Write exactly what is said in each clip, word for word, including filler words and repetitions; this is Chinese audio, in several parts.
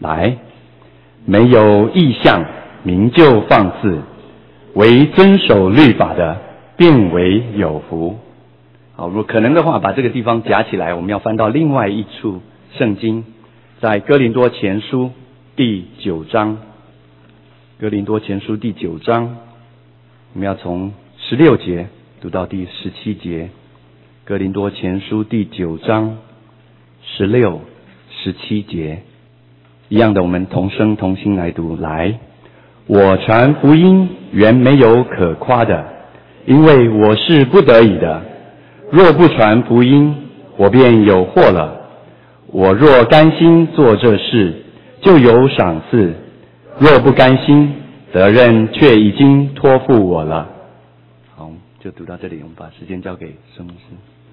来，没有异象，名就放肆，唯遵守律法的，便为有福。好，如果可能的话，把这个地方夹起来，我们要翻到另外一处圣经，在哥林多前书第九章。哥林多前书第九章，我们要从十六节读到第十七节。哥林多前书第九章十六、十七节，一样的，我们同声同心来读。来，我传福音原没有可夸的，因为我是不得已的。若不传福音，我便有祸了。我若甘心做这事，就有赏赐；若不甘心，责任却已经托付我了。好，就读到这里，我们把时间交给圣牧师。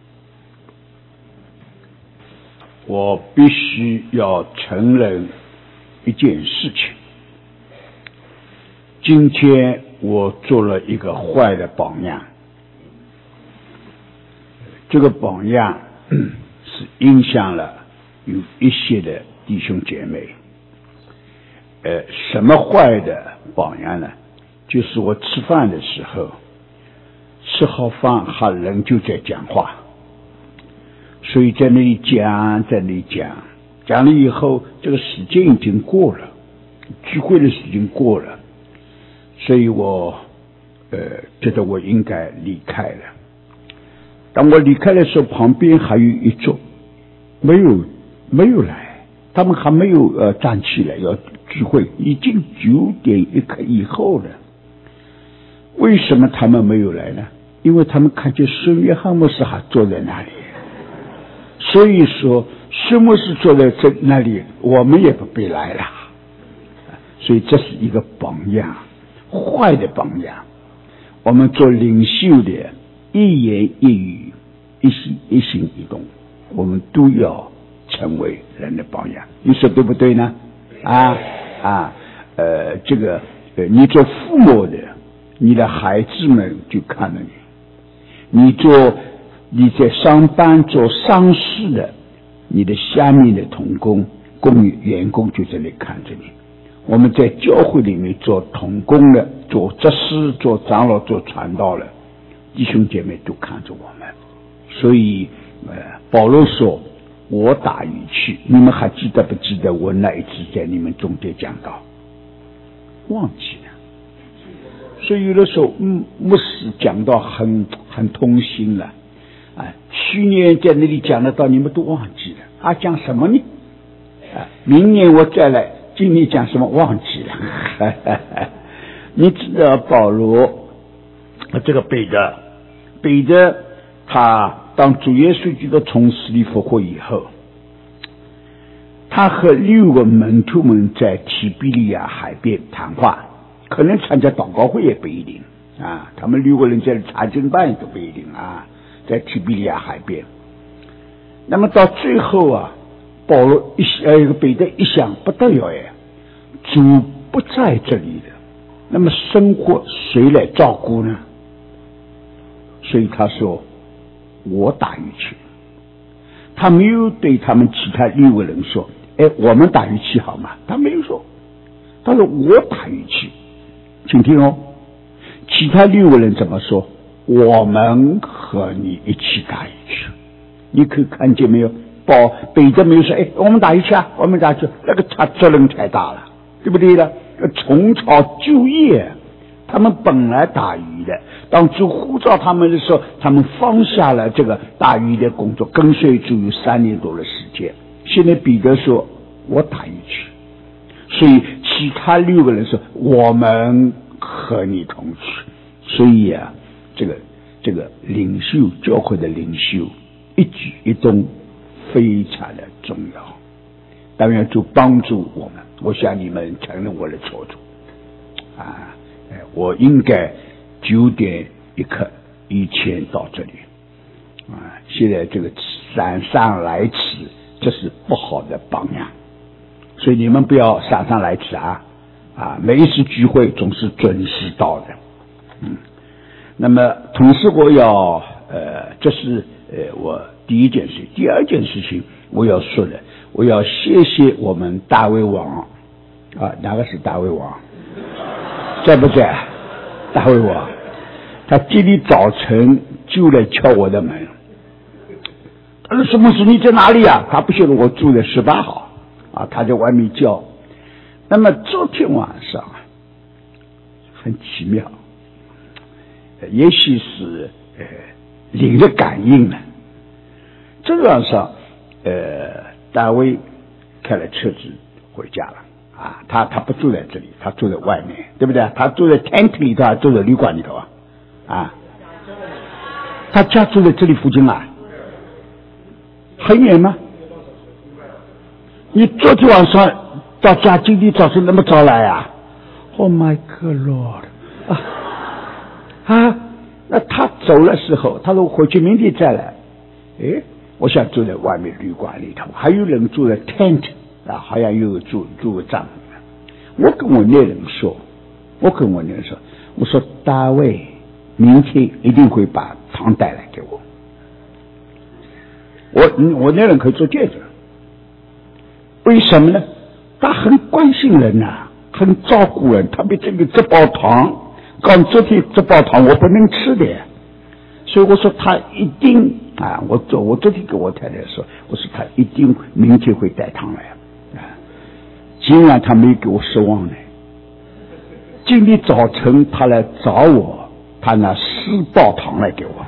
我必须要承认一件事情，今天我做了一个坏的榜样。这个榜样是影响了有一些的弟兄姐妹。呃，什么坏的榜样呢？就是我吃饭的时候，吃好饭，还人就在讲话，所以在那里讲，在那里讲，讲了以后，这个时间已经过了，聚会的时间过了，所以我呃觉得我应该离开了。当我离开的时候，旁边还有一桌没有没有来，他们还没有呃站起来要聚会，已经九点一刻以后了。为什么他们没有来呢？因为他们看见孙约翰牧师还坐在那里，所以说孙牧师坐在这那里，我们也不必来了。所以这是一个榜样，坏的榜样。我们做领袖的，一言一语，一心一行一动，我们都要成为人的榜样。你说对不对呢？啊啊呃，这个呃，你做父母的，你的孩子们就看着你；你做你在上班做商事的，你的下面的同工、工员工就在那里看着你。我们在教会里面做同工的、做执事、做长老、做传道的，弟兄姐妹都看着我们。所以呃，保罗说我打鱼去，你们还记得不记得我那一次在你们中间讲到？忘记了。所以有的时候嗯，牧师讲到很很痛心了啊。去年在那里讲得到，你们都忘记了。他、啊、讲什么呢？啊，明年我再来，今年讲什么忘记了。你知道保罗这个彼得，彼得他当主耶稣基督从死里复活以后，他和六个门徒们在提比利亚海边谈话，可能参加祷告会也不一定啊。他们六个人在查经班都不一定啊，在提比利亚海边。那么到最后啊，保罗一呃彼得一想，不得了哎，主不在这里的，那么生活谁来照顾呢？所以他说我打鱼去。他没有对他们其他六个人说哎，我们打鱼去好吗？他没有说，他说我打鱼去。请听哦，其他六个人怎么说？我们和你一起打鱼去。你可以看见没有？保彼得没有说哎，我们打鱼去啊，我们打去，那个他责任太大了，对不对呢？从草就业，他们本来打鱼的，当主呼召他们的时候，他们放下了这个打鱼的工作，跟随主有三年多的时间。现在彼得说我打鱼去，所以其他六个人说我们和你同去。所以啊，这个这个领袖，教会的领袖一举一动非常的重要，当然就帮助我们。我想你们承认我的错处啊，我应该九点一刻以前到这里啊。现在这个姗姗来迟，这是不好的榜样，所以你们不要姗姗来迟啊啊！每一次聚会总是准时到的，嗯。那么同时我要呃，这是呃我第一件事，第二件事情我要说的，我我要谢谢我们大卫王啊，哪个是大卫王？在不在？大卫王，他今天早晨就来敲我的门。他说：“什么事？你在哪里啊？”他不晓得我住在十八号啊，他在外面叫。那么昨天晚上很奇妙，也许是呃领着感应了。昨天晚上，呃，大卫开了车子回家了啊，他他不住在这里，他住在外面，对不对？他住在 tent 里头，住在旅馆里头啊，啊，他家住在这里附近啊。很远吗？你昨天晚上到家，今天早上那么早来啊 ？Oh my God, Lord！ 啊啊！那他走的时候，他说回去明天再来。诶，我想住在外面旅馆里头，还有人住在 tent 啊，好像又住住个帐篷。我跟我那人说，我跟我那人说，我说大卫，明天一定会把糖带来给我。我我那人可以做见证，为什么呢？他很关心人呐、啊，很照顾人。特别这个这包糖，刚昨天这包糖我不能吃的，所以我说他一定啊，我昨我昨天跟我太太说，我说他一定明天会带糖来啊。竟然他没给我失望呢。今天早晨他来找我，他拿四包糖来给我。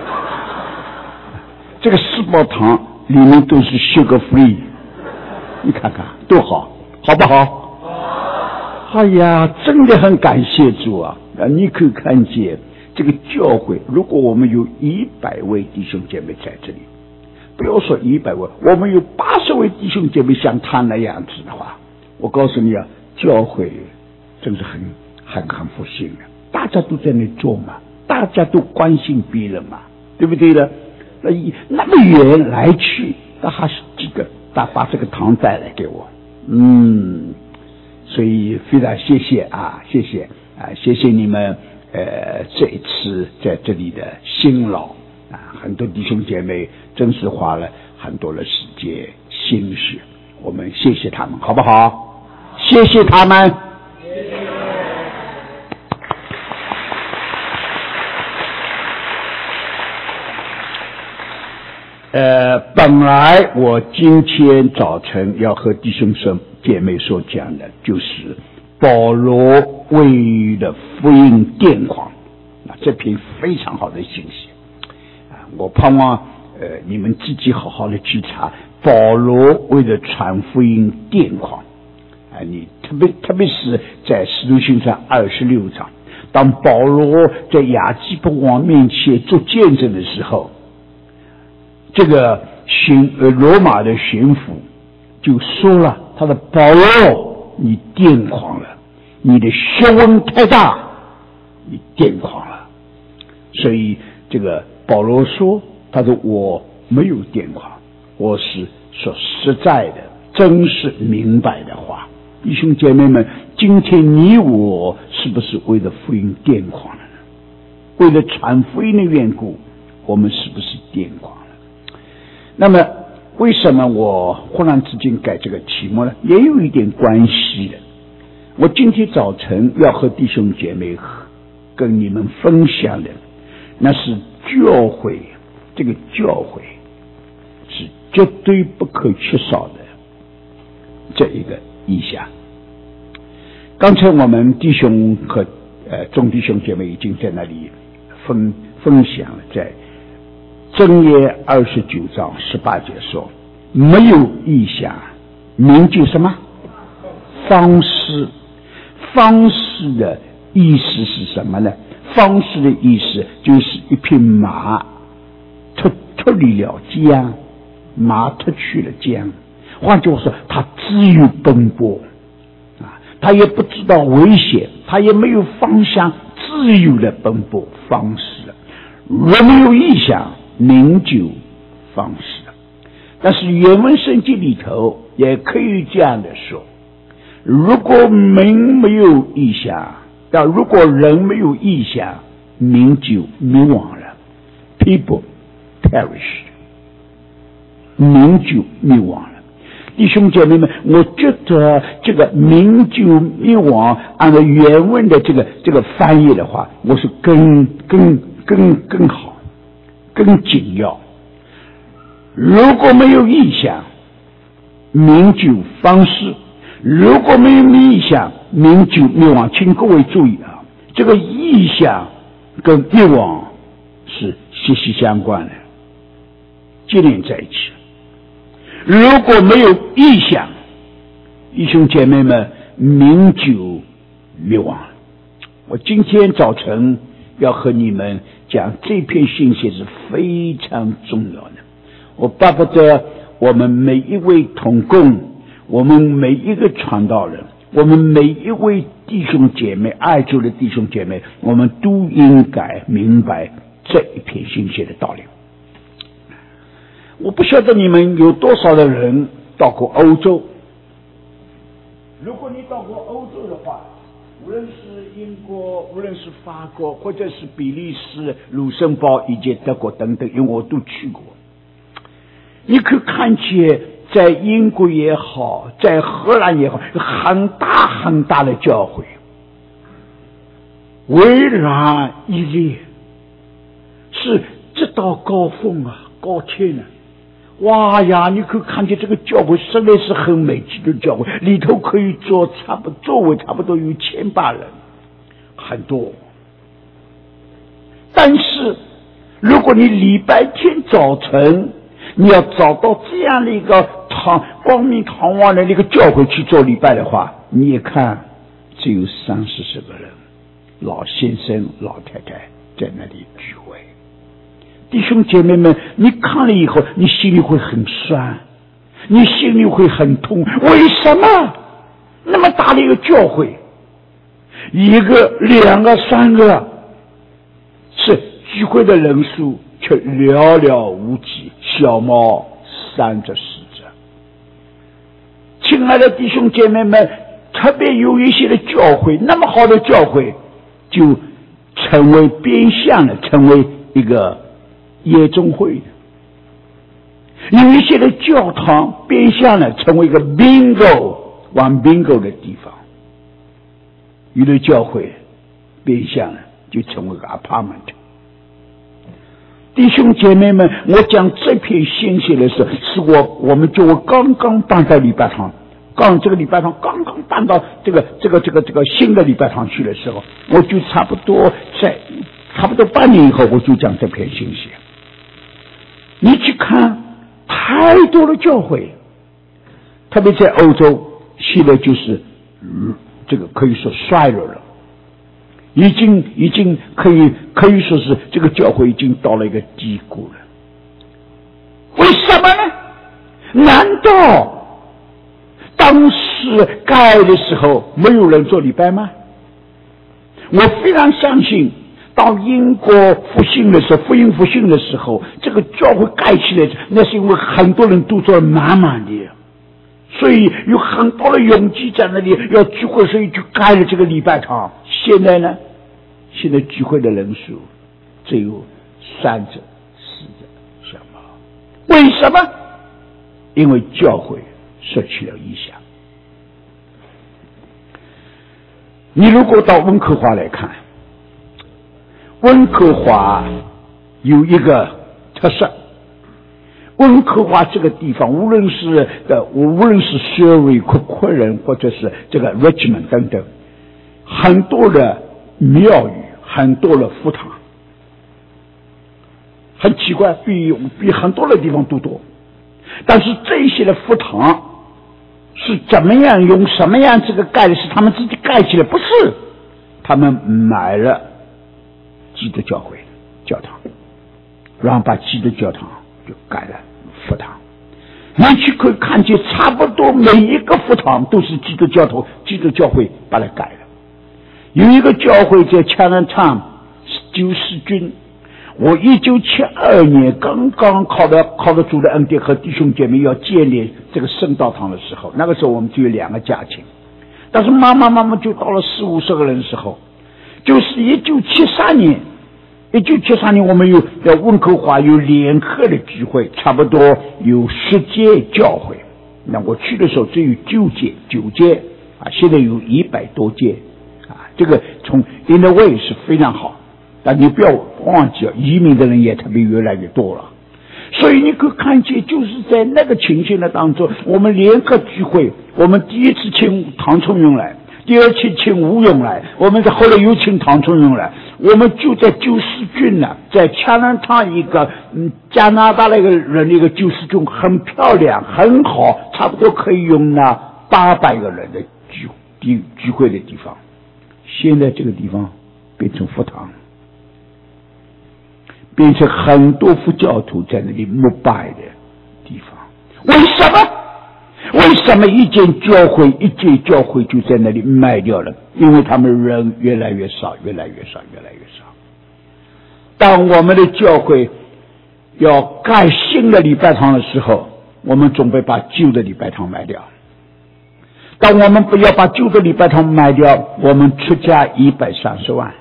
这个四包糖里面都是 sugar free， 你看看多好，好不好？哎呀，真的很感谢主啊！啊，你可以看见这个教会，如果我们有一百位弟兄姐妹在这里，不要说一百位，我们有八十位弟兄姐妹像他那样子的话，我告诉你啊，教会真是很很很复兴的。大家都在那做嘛，大家都关心别人嘛，对不对呢？那那么远来去，他还是这个，他把这个糖带来给我，嗯，所以非常谢谢啊，谢谢啊，谢谢你们，呃，这一次在这里的辛劳啊，很多弟兄姐妹真是花了很多的时间心血，我们谢谢他们，好不好？谢谢他们。呃，本来我今天早晨要和弟兄姐妹所讲的，就是保罗位于的福音电狂，啊，这篇非常好的信息啊，我盼望呃你们自己好好的去查保罗为了传福音电狂啊，你特别特别是在使徒行传二十六章，当保罗在亚基波王面前做见证的时候。这个巡呃罗马的巡抚就说了，他的保罗，你癫狂了，你的学问太大，你癫狂了。所以这个保罗说，他说我没有癫狂，我是说实在的、真实明白的话。弟兄姐妹们，今天你我是不是为了福音癫狂了呢？为了传福音的缘故，我们是不是癫狂？那么为什么我忽然之间改这个题目呢？也有一点关系的。我今天早晨要和弟兄姐妹跟你们分享的，那是教会，这个教会是绝对不可缺少的这一个意象。刚才我们弟兄和呃众弟兄姐妹已经在那里分分享了，在箴言二十九章十八节说，没有意象，名就什么方式。方式的意思是什么呢？方式的意思就是一匹马脱脱离了缰，马脱去了缰，换句话说，他自由奔波啊，他也不知道危险，他也没有方向，自由的奔波方式。若没有意象，名就方式。但是原文圣经里头也可以这样的说，如果名没有意象，但如果人没有意象，名就灭亡了， people perished， 名就灭亡了。 弟兄姐妹们，我觉得这个名就灭亡按照原文的这个这个翻译的话，我是更更更更好，更紧要。如果没有意象，名就方式；如果没有意象，名就灭亡。请各位注意啊，这个意象跟灭亡是息息相关的，接连在一起。如果没有意象，弟兄姐妹们，名就灭亡了。我今天早晨要和你们讲这篇信息是非常重要的。我巴不得我们每一位同工，我们每一个传道人，我们每一位弟兄姐妹，爱主的弟兄姐妹，我们都应该明白这一篇信息的道理。我不晓得你们有多少的人到过欧洲。如果你到过欧洲的话，无论是英国，无论是法国，或者是比利时、卢森堡以及德国等等，因为我都去过，你可以看见在英国也好，在荷兰也好，有很大很大的教会，巍然屹立，是直到高峰啊，高天啊。哇呀，你可以看见这个教会实在是很美极的教会，里头可以坐差不多座位差不多有千八人，很多。但是如果你礼拜天早晨你要找到这样的一个堂光明堂皇的一个教会去做礼拜的话，你也看只有三四十个人，老先生老太太在那里聚会。弟兄姐妹们，你看了以后你心里会很酸，你心里会很痛。为什么那么大的一个教会，一个两个三个，是聚会的人数却寥寥无几，小猫三只四只。亲爱的弟兄姐妹们，特别有一些的教会，那么好的教会就成为变相的，成为一个夜总会的。有一些的教堂变相的成为一个 bingo 玩 bingo 的地方，有的教会变相的就成为一个 apartment。弟兄姐妹们，我讲这篇信息的时候，是我我们就我刚刚搬到礼拜堂，刚这个礼拜堂刚刚搬到这个这个这个这个新的礼拜堂去的时候，我就差不多在差不多半年以后，我就讲这篇信息。你去看太多的教会，特别在欧洲，现在就是、嗯、这个可以说衰落了，已经已经可以可以说是这个教会已经到了一个低谷了。为什么呢？难道当时盖的时候没有人做礼拜吗？我非常相信，到英国复兴的时候，福音复兴的时候，这个教会盖起来，那是因为很多人都做得满满的，所以有很多的勇气在那里要聚会，所以就盖了这个礼拜堂。现在呢，现在聚会的人数只有三只、四只小猫。为什么？因为教会失去了意向。你如果到温哥华来看，温哥华有一个特色，温哥华这个地方，无论是的，无论是 Surrey、昆人或者是这个 Richmond 等等，很多的庙宇，很多的佛堂，很奇怪，比比很多的地方都多。但是这些的佛堂是怎么样用什么样这个盖的？是他们自己盖起来？不是，他们买了基督教会教堂，然后把基督教堂就盖了佛堂。你去可以看见，差不多每一个佛堂都是基督教徒、基督教会把它盖了。有一个教会在 Chinatown 救世军，我一九七二年刚刚考到考到主的恩典和弟兄姐妹要建立这个圣道堂的时候，那个时候我们只有两个家庭，但是慢慢慢慢就到了四五十个人的时候，就是一九七三年，一九七三年我们有在温哥华有联合的聚会，差不多有十间教会， 那我去的时候只有九届，九届啊，现在有一百多届啊，这个从 in a way 是非常好，但你不要忘记了，移民的人也特别越来越多了。所以你可以看见，就是在那个情形的当中，我们联合聚会，我们第一次请唐崇荣来，第二次请吴勇来，我们后来又请唐崇荣来，我们就在救世军呢，在加拿大一个嗯加拿大那个人的一个救世军很漂亮很好，差不多可以容纳八百个人的聚聚聚会的地方，现在这个地方变成佛堂，变成很多佛教徒在那里膜拜的地方。为什么？为什么一间教会一间教会就在那里卖掉了？因为他们人越来越少，越来越少，越来越少。当我们的教会要盖新的礼拜堂的时候，我们准备把旧的礼拜堂卖掉。当我们不要把旧的礼拜堂卖掉，我们出价一百三十万。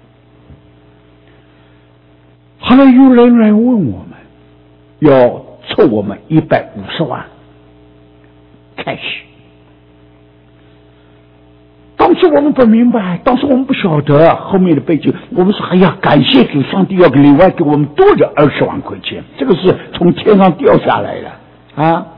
后来有人来问我们，要凑我们一百五十万 cash。当时我们不明白，当时我们不晓得后面的背景。我们说：“哎呀，感谢主，上帝要另外给我们多了二十万块钱，这个是从天上掉下来的啊。”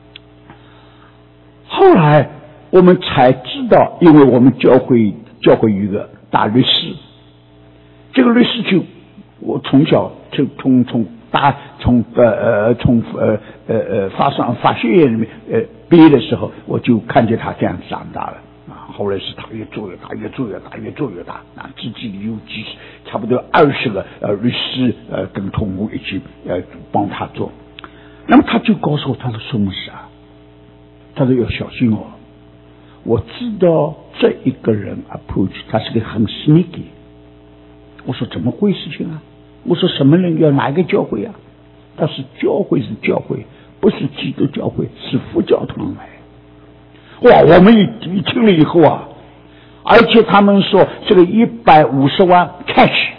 后来我们才知道，因为我们教会教会有一个大律师，这个律师就。我从小就从从大从呃呃从呃呃呃法上法学院里面呃毕业的时候，我就看见他这样长大了啊。后来是他越做越大，越做越大，越做越大啊，自己有几十差不多二十个呃律师呃跟同工一起呃帮他做。那么他就告诉我，他说：“什么事啊？”他说：“要小心哦，我知道这一个人 approach 他是个很 sneaky。”我说：“怎么回事情啊？”我说：“什么人要哪一个教会啊？”他是教会是教会，不是基督教会，是佛教堂来。哇！我们一一听了以后啊，而且他们说这个一百五十万 cash，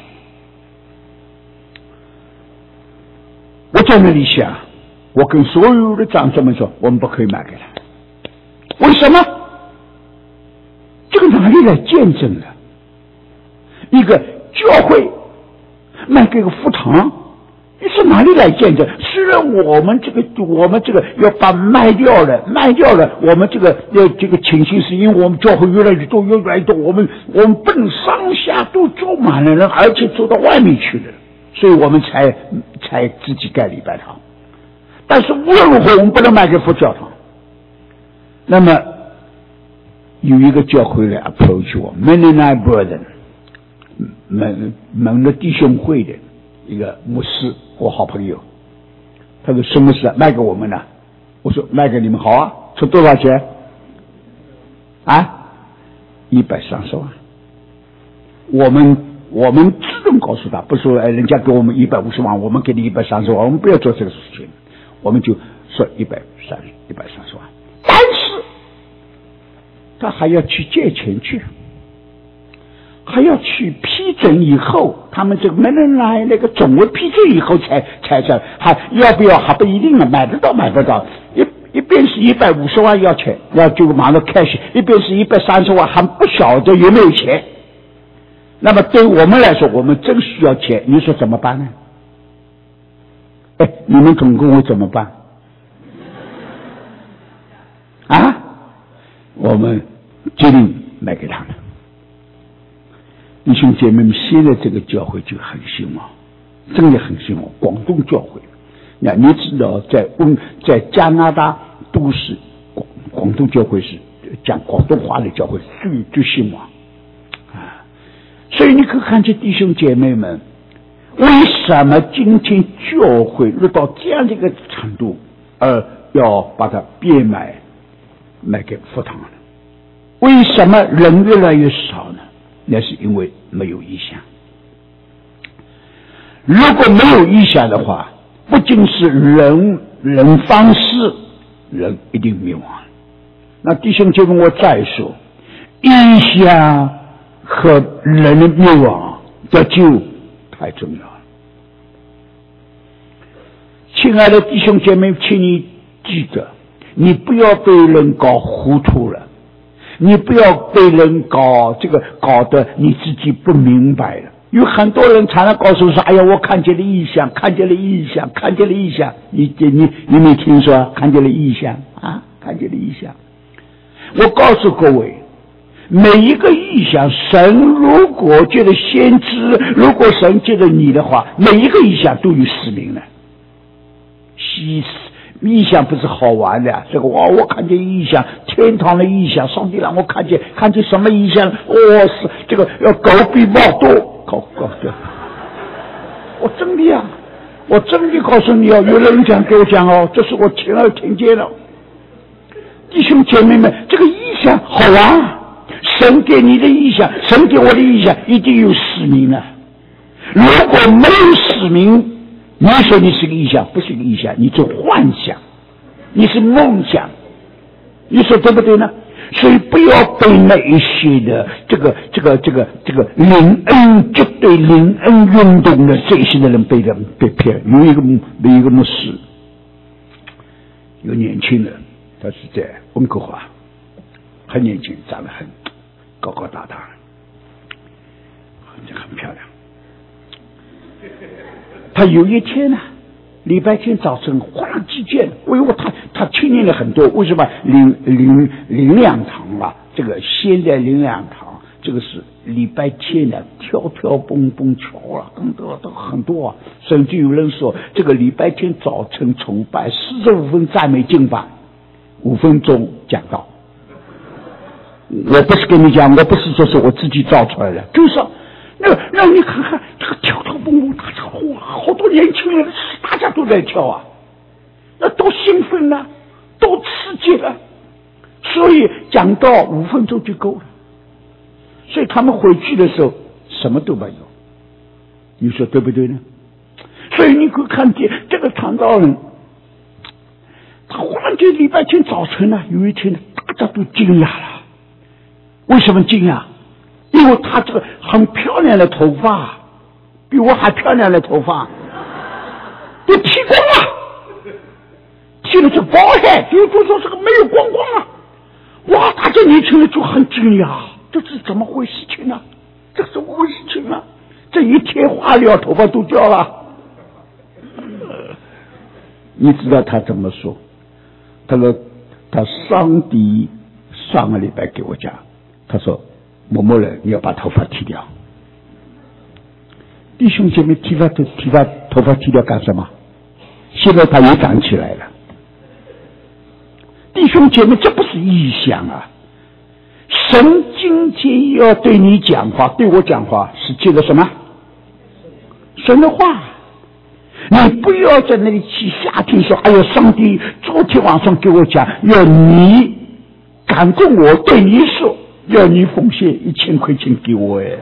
我在那里想，我跟所有的长者们说，我们不可以卖给他。为什么？这个哪里来见证的？一个教会卖给个佛堂，你是哪里来见证？虽然我们这个我们这个要把卖掉了，卖掉了，我们这个呃这个情形是因为我们教会越来越多，越来越多，我们我们不能上下都坐满了人，而且坐到外面去了，所以我们才才自己盖礼拜堂。但是无论如何，我们不能卖给佛教堂。那么有一个教会来 approach 我 ，Mennonite Brethren。门门的弟兄会的一个牧师，我好朋友，他说：“什么事啊？卖给我们呢？”我说：“卖给你们好啊，出多少钱？啊，一百三十万。我们我们自动告诉他，不说哎，人家给我们一百五十万，我们给你一百三十万，我们不要做这个事情，我们就说一百三一百三十万。但是他还要去借钱去。”还要去批准以后，他们这个没人来那个总会批准以后才才这还要不要还不一定了，买得到买不到。一一边是一百五十万要钱，要就马上 cash， 一边是一百三十万还不晓得有没有钱。那么对我们来说，我们真需要钱，你说怎么办呢？哎，你们总跟我怎么办？啊，我们决定卖给他们。弟兄姐妹们，现在这个教会就很兴旺，真的很兴旺。广东教会，那你知道，在温在加拿大都是广广东教会是讲广东话的教会最最兴旺啊。所以你可以看见弟兄姐妹们，为什么今天教会落到这样的一个程度，而要把它变卖卖给佛堂呢？为什么人越来越少呢？那是因为没有意向。如果没有意向的话，不仅是人人方式，人一定灭亡。那弟兄姐妹，我再说，意向和人的灭亡这就太重要了。亲爱的弟兄姐妹，请你记得， 你不要被人搞糊涂了，你不要被人搞这个搞得你自己不明白了。有很多人常常告诉我说：“哎呀，我看见了异象，看见了异象，看见了异象。”你你你没听说看见了异象啊？看见了异象。我告诉各位，每一个异象，神如果觉得先知，如果神觉得你的话，每一个异象都有使命的。西异象不是好玩的，这个哇，我看见异象，天堂的异象，上帝让我看见，看见什么异象？哦，是这个要狗比猫多，狗狗对。我真的呀，我真的告诉你哦，有人讲给我讲哦，这是我亲耳听见了。弟兄姐妹们，这个异象好玩。神给你的意象，神给我的意象，一定有使命的。如果没有使命，你说你是个意象，不是个意象，你是幻想，你是梦想，你说对不对呢？所以不要被那一些的这个这个这个这个灵恩绝对灵恩运动的这些的人被人被骗。有一个有一个牧师，有年轻人，他是在温哥华，很年轻，长得很高高大大，很很漂亮。他有一天呢，礼拜天早晨忽然之间，我以为他他听见了很多，为什么灵灵灵粮堂啊？这个现在灵粮堂，这个是礼拜天的跳跳蹦蹦跳啊，很多都很多啊。甚至有人说，这个礼拜天早晨崇拜四十五分赞美敬拜，五分钟讲道。我不是跟你讲，我不是说是我自己造出来的，就是那让你看看这个跳跳蹦蹦，大家哇，好多年轻人，大家都在跳啊，那多兴奋啊，多刺激了。所以讲到五分钟就够了。所以他们回去的时候什么都没有，你说对不对呢？所以你会看见这个传道人，他忽然间礼拜天早晨呢，有一天大家都惊讶了。为什么惊讶？因为他这个很漂亮的头发，比我还漂亮的头发，都剃光了，剃的是包黑，比如说这个没有光光啊！哇，大家年轻人就很惊讶，这是怎么回事情呢？这怎么回事情呢？这一天化疗，头发都掉了。你知道他怎么说？他说：“他上帝上个礼拜给我讲。”他说：“某某人，你要把头发剃掉。”弟兄姐妹，剃发头剃发头发剃掉干什么？现在他又长起来了。弟兄姐妹，这不是异象啊！神今天要对你讲话，对我讲话，是借着什么？神的话。你不要在那里去瞎听说，哎呀，上帝昨天晚上给我讲，要你感动我，对你说。要你奉献一千块钱给我哎！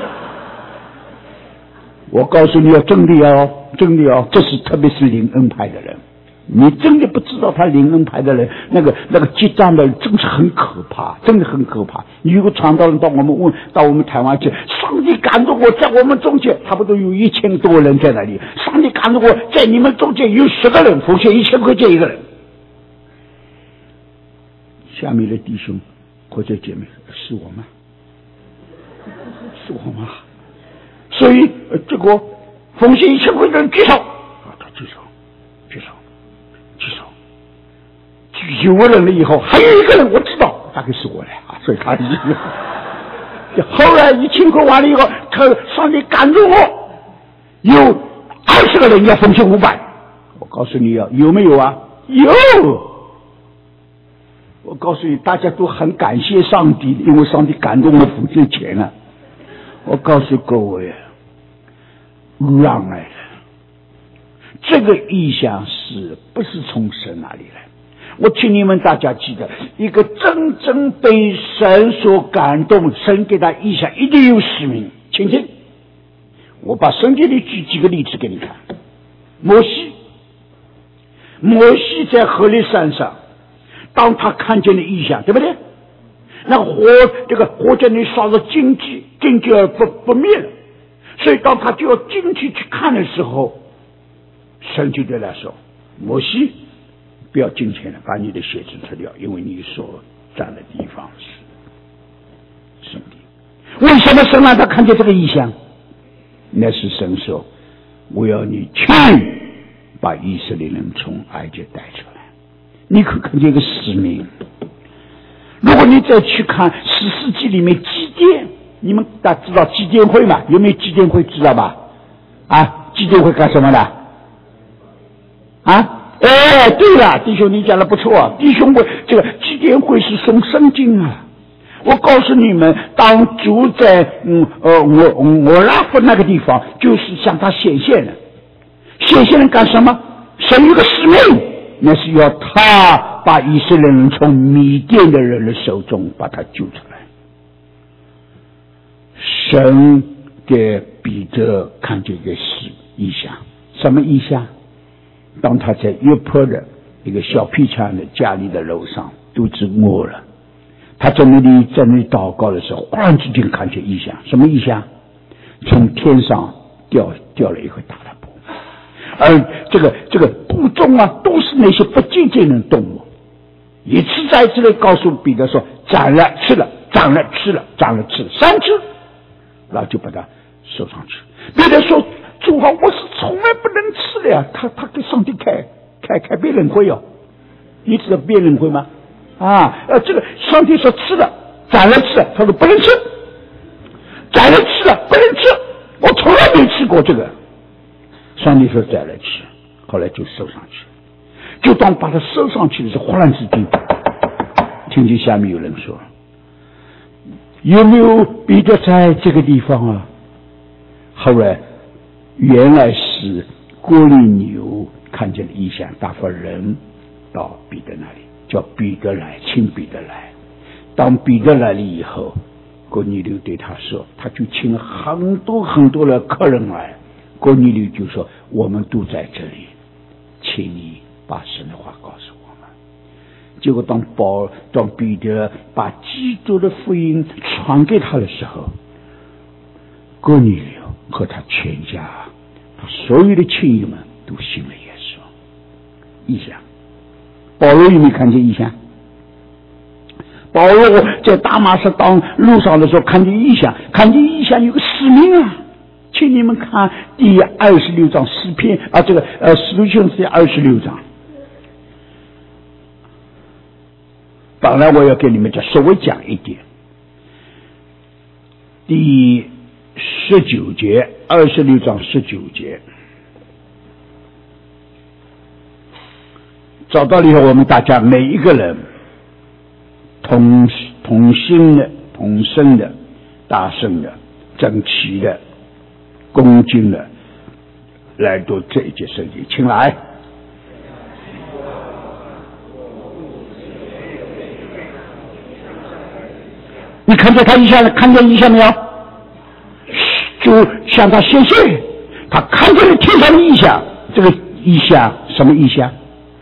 我告诉你要真的哦，真的哦，这是特别是灵恩派的人，你真的不知道他灵恩派的人那个那个结账的人真是很可怕，真的很可怕。有个传道人到我们问到我们台湾去，上帝感动我在我们中间，差不多有一千多人在那里，上帝感动我在你们中间有十个人奉献一千块钱一个人。下面的弟兄或者姐妹，是我吗？是我吗？所以、呃、这个奉献一千块钱举手啊，他举手，举手，举手，举九个人了以后，还有一个人我知道，大概是我了啊，所以他就后来一千块完了以后，他上帝感动我，有二十个人要奉献五百，我告诉你啊，有没有啊？有。我告诉你，大家都很感谢上帝，因为上帝感动了付这钱啊！我告诉各位，让来的这个意象是不是从神那里来？我请你们大家记得，一个真正被神所感动，神给他意象，一定有使命。请听，我把圣经里举几个例子给你看。摩西，摩西在何烈山上。当他看见了异象，对不对？那火，这个火在那里烧着荆棘，荆棘而不不灭了。所以当他就要进去去看的时候，神就对他说：“摩西， 不要进前了，把你的鞋子脱掉，因为你所站的地方是圣地。为什么神让他看见这个异象？那是神说，我要你去把以色列人从埃及带出来。你可看见一个使命。如果你再去看史诗记里面祭奠，你们大家知道祭奠会吗？有没有祭奠会？知道吧？啊，祭奠会干什么的？啊？哎，对了，弟兄，你讲的不错。弟兄会这个祭奠会是送圣经啊。我告诉你们，当主在嗯呃我我拉夫那个地方，就是向他显现了。显现了干什么？神有个使命，那是要他把以色列人从米甸的人的手中把他救出来。神给彼得看见一个事异象，什么异象？当他在约坡的一个小皮墙的家里的楼上，肚子饿了，他在那里在那里祷告的时候，忽然之间看见异象。什么异象？从天上掉掉了一块大的布，而这个这个布中啊，都是那些不洁净的动物。一次再一次的告诉彼得说：斩了吃了，斩了吃了，斩了吃了，三次，然后就把它收上去。彼得说：主啊，我是从来不能吃的呀！他他给上帝开开开辩论会哦，你知道辩论会吗？啊，呃，这个上帝说吃了，斩了吃了，他说不能吃，斩了吃了不能吃，我从来没吃过这个。上帝说斩了吃，后来就收上去，就当把它收上去的时候，忽然之间，听见下面有人说：有没有彼得在这个地方啊？后来原来是哥尼流看见了异象，打发人到彼得那里，叫彼得来，请彼得来。当彼得来了以后，哥尼流对他说，他就请了很多很多的客人来。哥尼流就说：我们都在这里，请你把神的话告诉我们。结果当保当彼得把基督的福音传给他的时候，哥尼流和他全家，他所有的亲友们都信了耶稣。异象，保罗有没有看见异象？保罗在大马士当路上的时候看见异象，看见异象有个使命啊！请你们看第二十六章诗篇啊，这个呃使徒行传二十六章。当然我要给你们再稍微讲一点，第十九节，二十六章十九节，找到了以后，我们大家每一个人同同心的、同声的、大声的、整齐的、恭敬的来读这一节圣经，请来。你看见他异象了？看见异象没有？就向他显现，他看见了天上的异象。这个异象什么异象？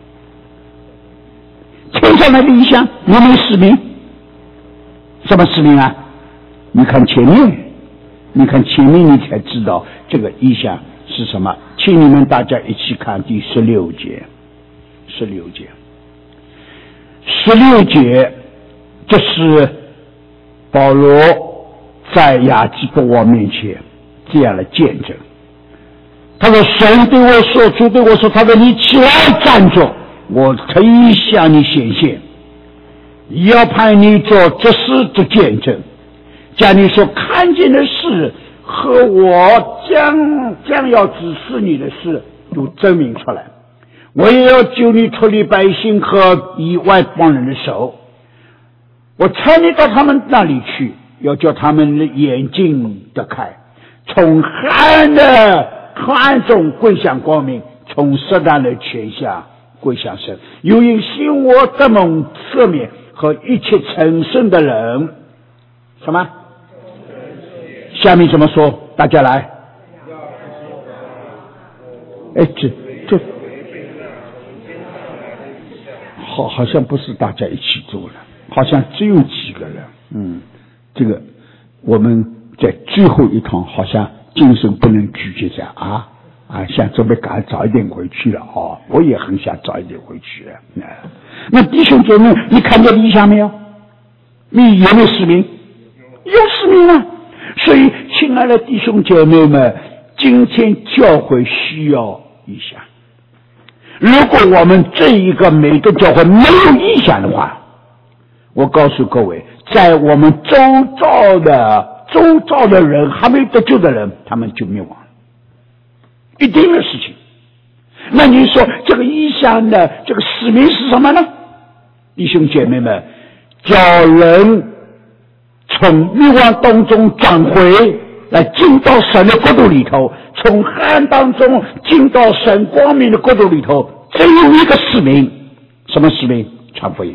天上来的异象有没有使命？什么使命啊？你看前面，你看前面，你才知道这个异象是什么。请你们大家一起看第十六节，十六节，十六节，这是保罗在亚基波王面前这样的见证。他说：神对我说，主对我说，他说你起来站着，我可以向你显现，要派你做这事的见证，将你所看见的事和我将将要指示你的事都证明出来。我也要救你脱离百姓和以外邦人的手，我差你到他们那里去，要叫他们的眼睛得开，从黑暗的黑暗中归向光明，从撒旦的权下归向神。有因信我得蒙赦免和一切成圣的人，什么？下面怎么说？大家来。哎，这这好，好像不是大家一起做的，好像只有几个人。嗯，这个我们在最后一堂好像精神不能拒绝在啊啊，想准备赶早一点回去了哦，我也很想早一点回去了。那那弟兄姐妹，你看见理想没有？你有没有使命？有使命啊！所以，亲爱的弟兄姐妹们，今天教会需要意向。如果我们这一个每个教会没有意向的话，我告诉各位，在我们周遭的周遭的人还没得救的人，他们就灭亡了，一定的事情。那你说这个意向的这个使命是什么呢？弟兄姐妹们，叫人从欲望当中转回来，进到神的国度里头，从黑暗当中进到神光明的国度里头，只有一个使命。什么使命？传福音。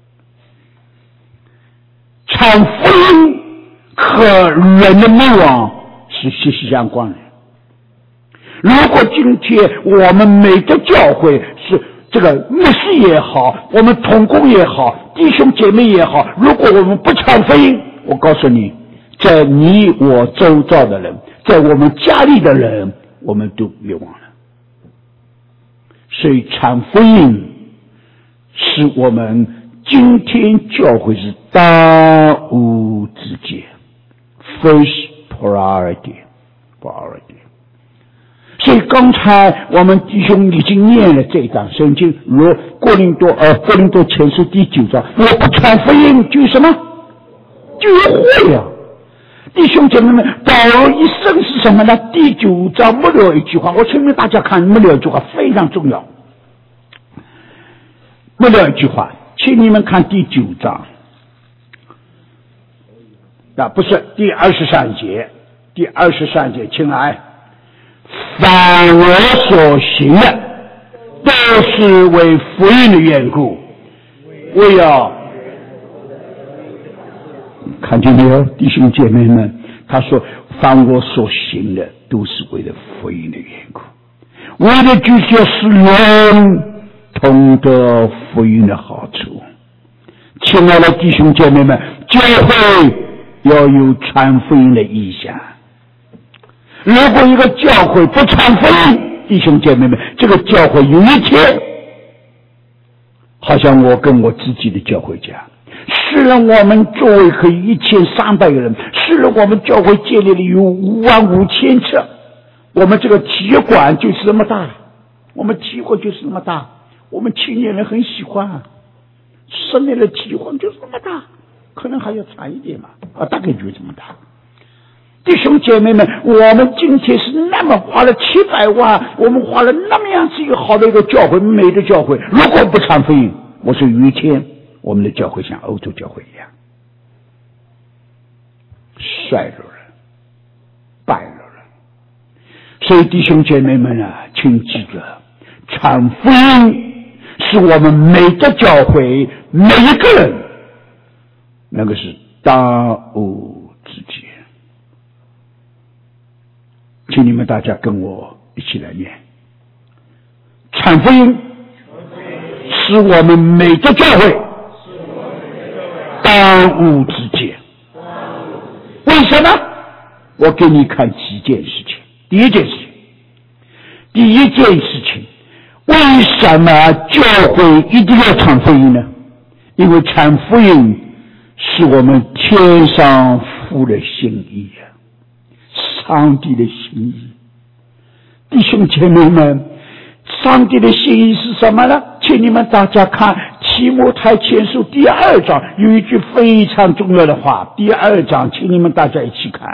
传福音和人的灭亡是息息相关的。如果今天我们每个教会是这个牧师也好，我们同工也好，弟兄姐妹也好，如果我们不传福音，我告诉你，在你我周遭的人，在我们家里的人，我们都灭亡了。所以传福音是我们今天教会是当务之急 ，first priority priority。所以刚才我们弟兄已经念了这一章圣经，如哥林多呃哥林多前书第九章，我不传福音就什么？就会啊！弟兄姐妹们，保罗一生是什么呢？第九章末了一句话，我请大家看末了一句话非常重要。末了一句话，请你们看第九章，啊，不是第二十三节，第二十三节，请来，凡我所行的，都是为福音的缘故，为要。看见没有，弟兄姐妹们？他说：“凡我所行的，都是为了福音的缘故，为了就是使人同得福音的好处。”亲爱的弟兄姐妹们，教会要有传福音的意向。如果一个教会不传福音，弟兄姐妹们，这个教会有一天，好像我跟我自己的教会讲。虽然我们座位可以一千三百个人，虽然我们教会建立了有五万五千册，我们这个体育馆就是那么大，我们体育馆就是那么大，我们青年人很喜欢，室内的体育馆就是那么大，可能还要长一点嘛，啊，大概就这么大。弟兄姐妹们，我们今天是那么花了七百万，我们花了那么样子一个好的一个教会，美的教会，如果不传福音，我说有一天我们的教会像欧洲教会一样衰落了，败落了。所以弟兄姐妹们啊，请记着，传福音是我们每个教会每一个人那个是当务之急。请你们大家跟我一起来念，传福音是我们每个教会当务之急。为什么？我给你看几件事情。第一件事情，第一件事情，为什么教会一定要传福音呢？因为传福音是我们天上父的心意啊，上帝的心意。弟兄姐妹们，上帝的心意是什么呢？请你们大家看提摩太前书第二章，有一句非常重要的话。第二章，请你们大家一起看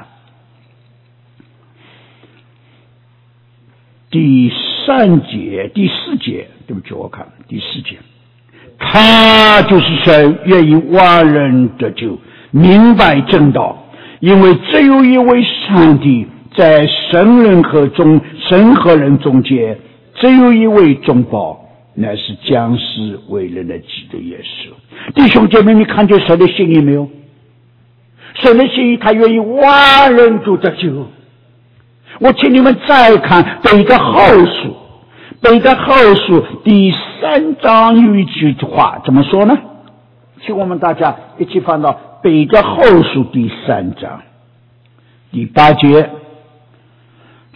第三节、第四节，对不起，我看第四节。他就是神，愿意万人得救，明白正道，因为只有一位上帝，在神人和中神和人中间，只有一位中保，乃是将死为人的基督耶稣。弟兄姐妹，你看见神的心意没有？神的心意，他愿意万人都得救。我请你们再看彼得后书，彼得后书第三章有一句话，怎么说呢？请我们大家一起翻到彼得后书第三章第八节。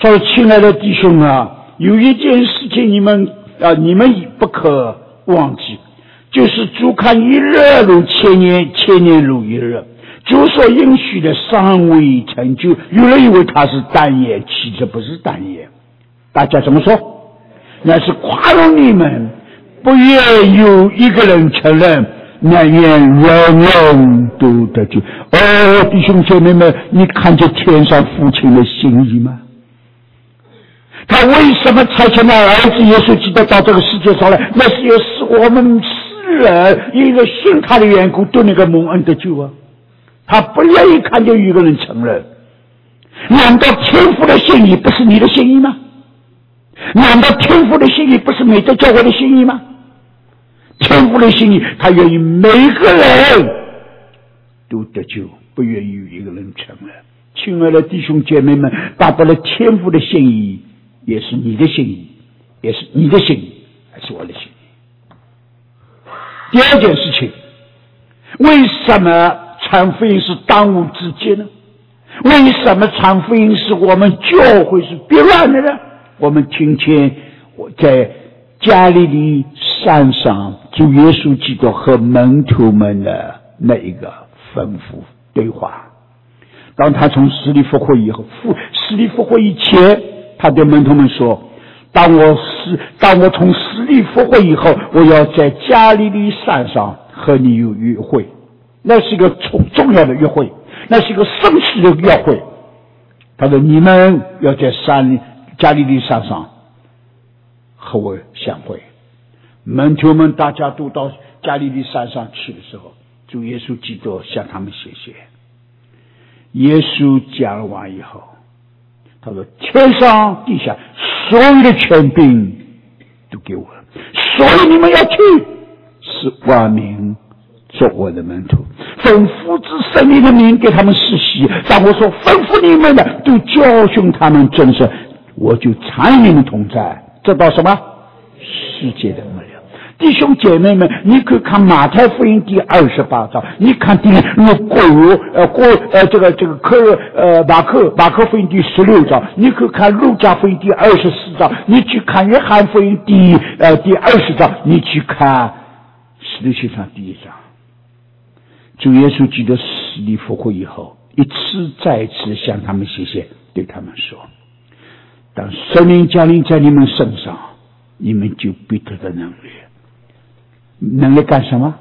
他说：“亲爱的弟兄啊，有一件事情你们啊，你们不可忘记，就是主看一日如千年，千年如一日。主所应许的尚未成就。有人以为他是但言，其实不是但言。大家怎么说？那是夸荣你们，不愿有一个人承认，但愿人人都得救。哦，弟兄姐妹们，你看见天上父亲的心意吗？他为什么差遣他儿子耶稣基督到这个世界上来？那是要使我们世人因为信他的缘故都能够蒙恩得救啊！他不愿意看见有一个人承认。难道天父的心意不是你的心意吗？难道天父的心意不是美德教会的心意吗？天父的心意，他愿意每个人都得救，不愿意有一个人承认。亲爱的弟兄姐妹们，达到了天父的心意，也是你的心意，也是你的心意，还是我的心意。第二件事情，为什么传福音是当务之急呢？为什么传福音是我们教会是必然的呢？我们听见我在加利利山上主耶稣基督和门徒们的那一个吩咐对话。当他从死里复活以后，死里复活以前，他对门徒们说：当我死，当我从死里复活以后，我要在加利利山上和你有约会。那是一个重重要的约会，那是一个生死的约会。他说：你们要在山加利利山上和我相会。门徒们大家都到加利利山上去的时候，主耶稣基督向他们谢谢。耶稣讲完以后，他说：天上地下所有的权柄都给我了，所以你们要去，是万民做我的门徒，奉父子圣灵的名给他们施洗。当我说吩咐你们的，都教训他们遵守，我就常与你们同在，这到什么世界的末了。弟兄姐妹们，你可以看马太福音第二十八章，你看第路过呃过呃这个这个科呃马克马克福音第十六章，你可以看路加福音第二十四章，你去看约翰福音第呃第二十章，你去看使徒行传第一章。主耶稣基督死里复活以后，一次再次向他们谢谢，对他们说：当圣灵降临在你们身上，你们就必得的能力。能力干什么？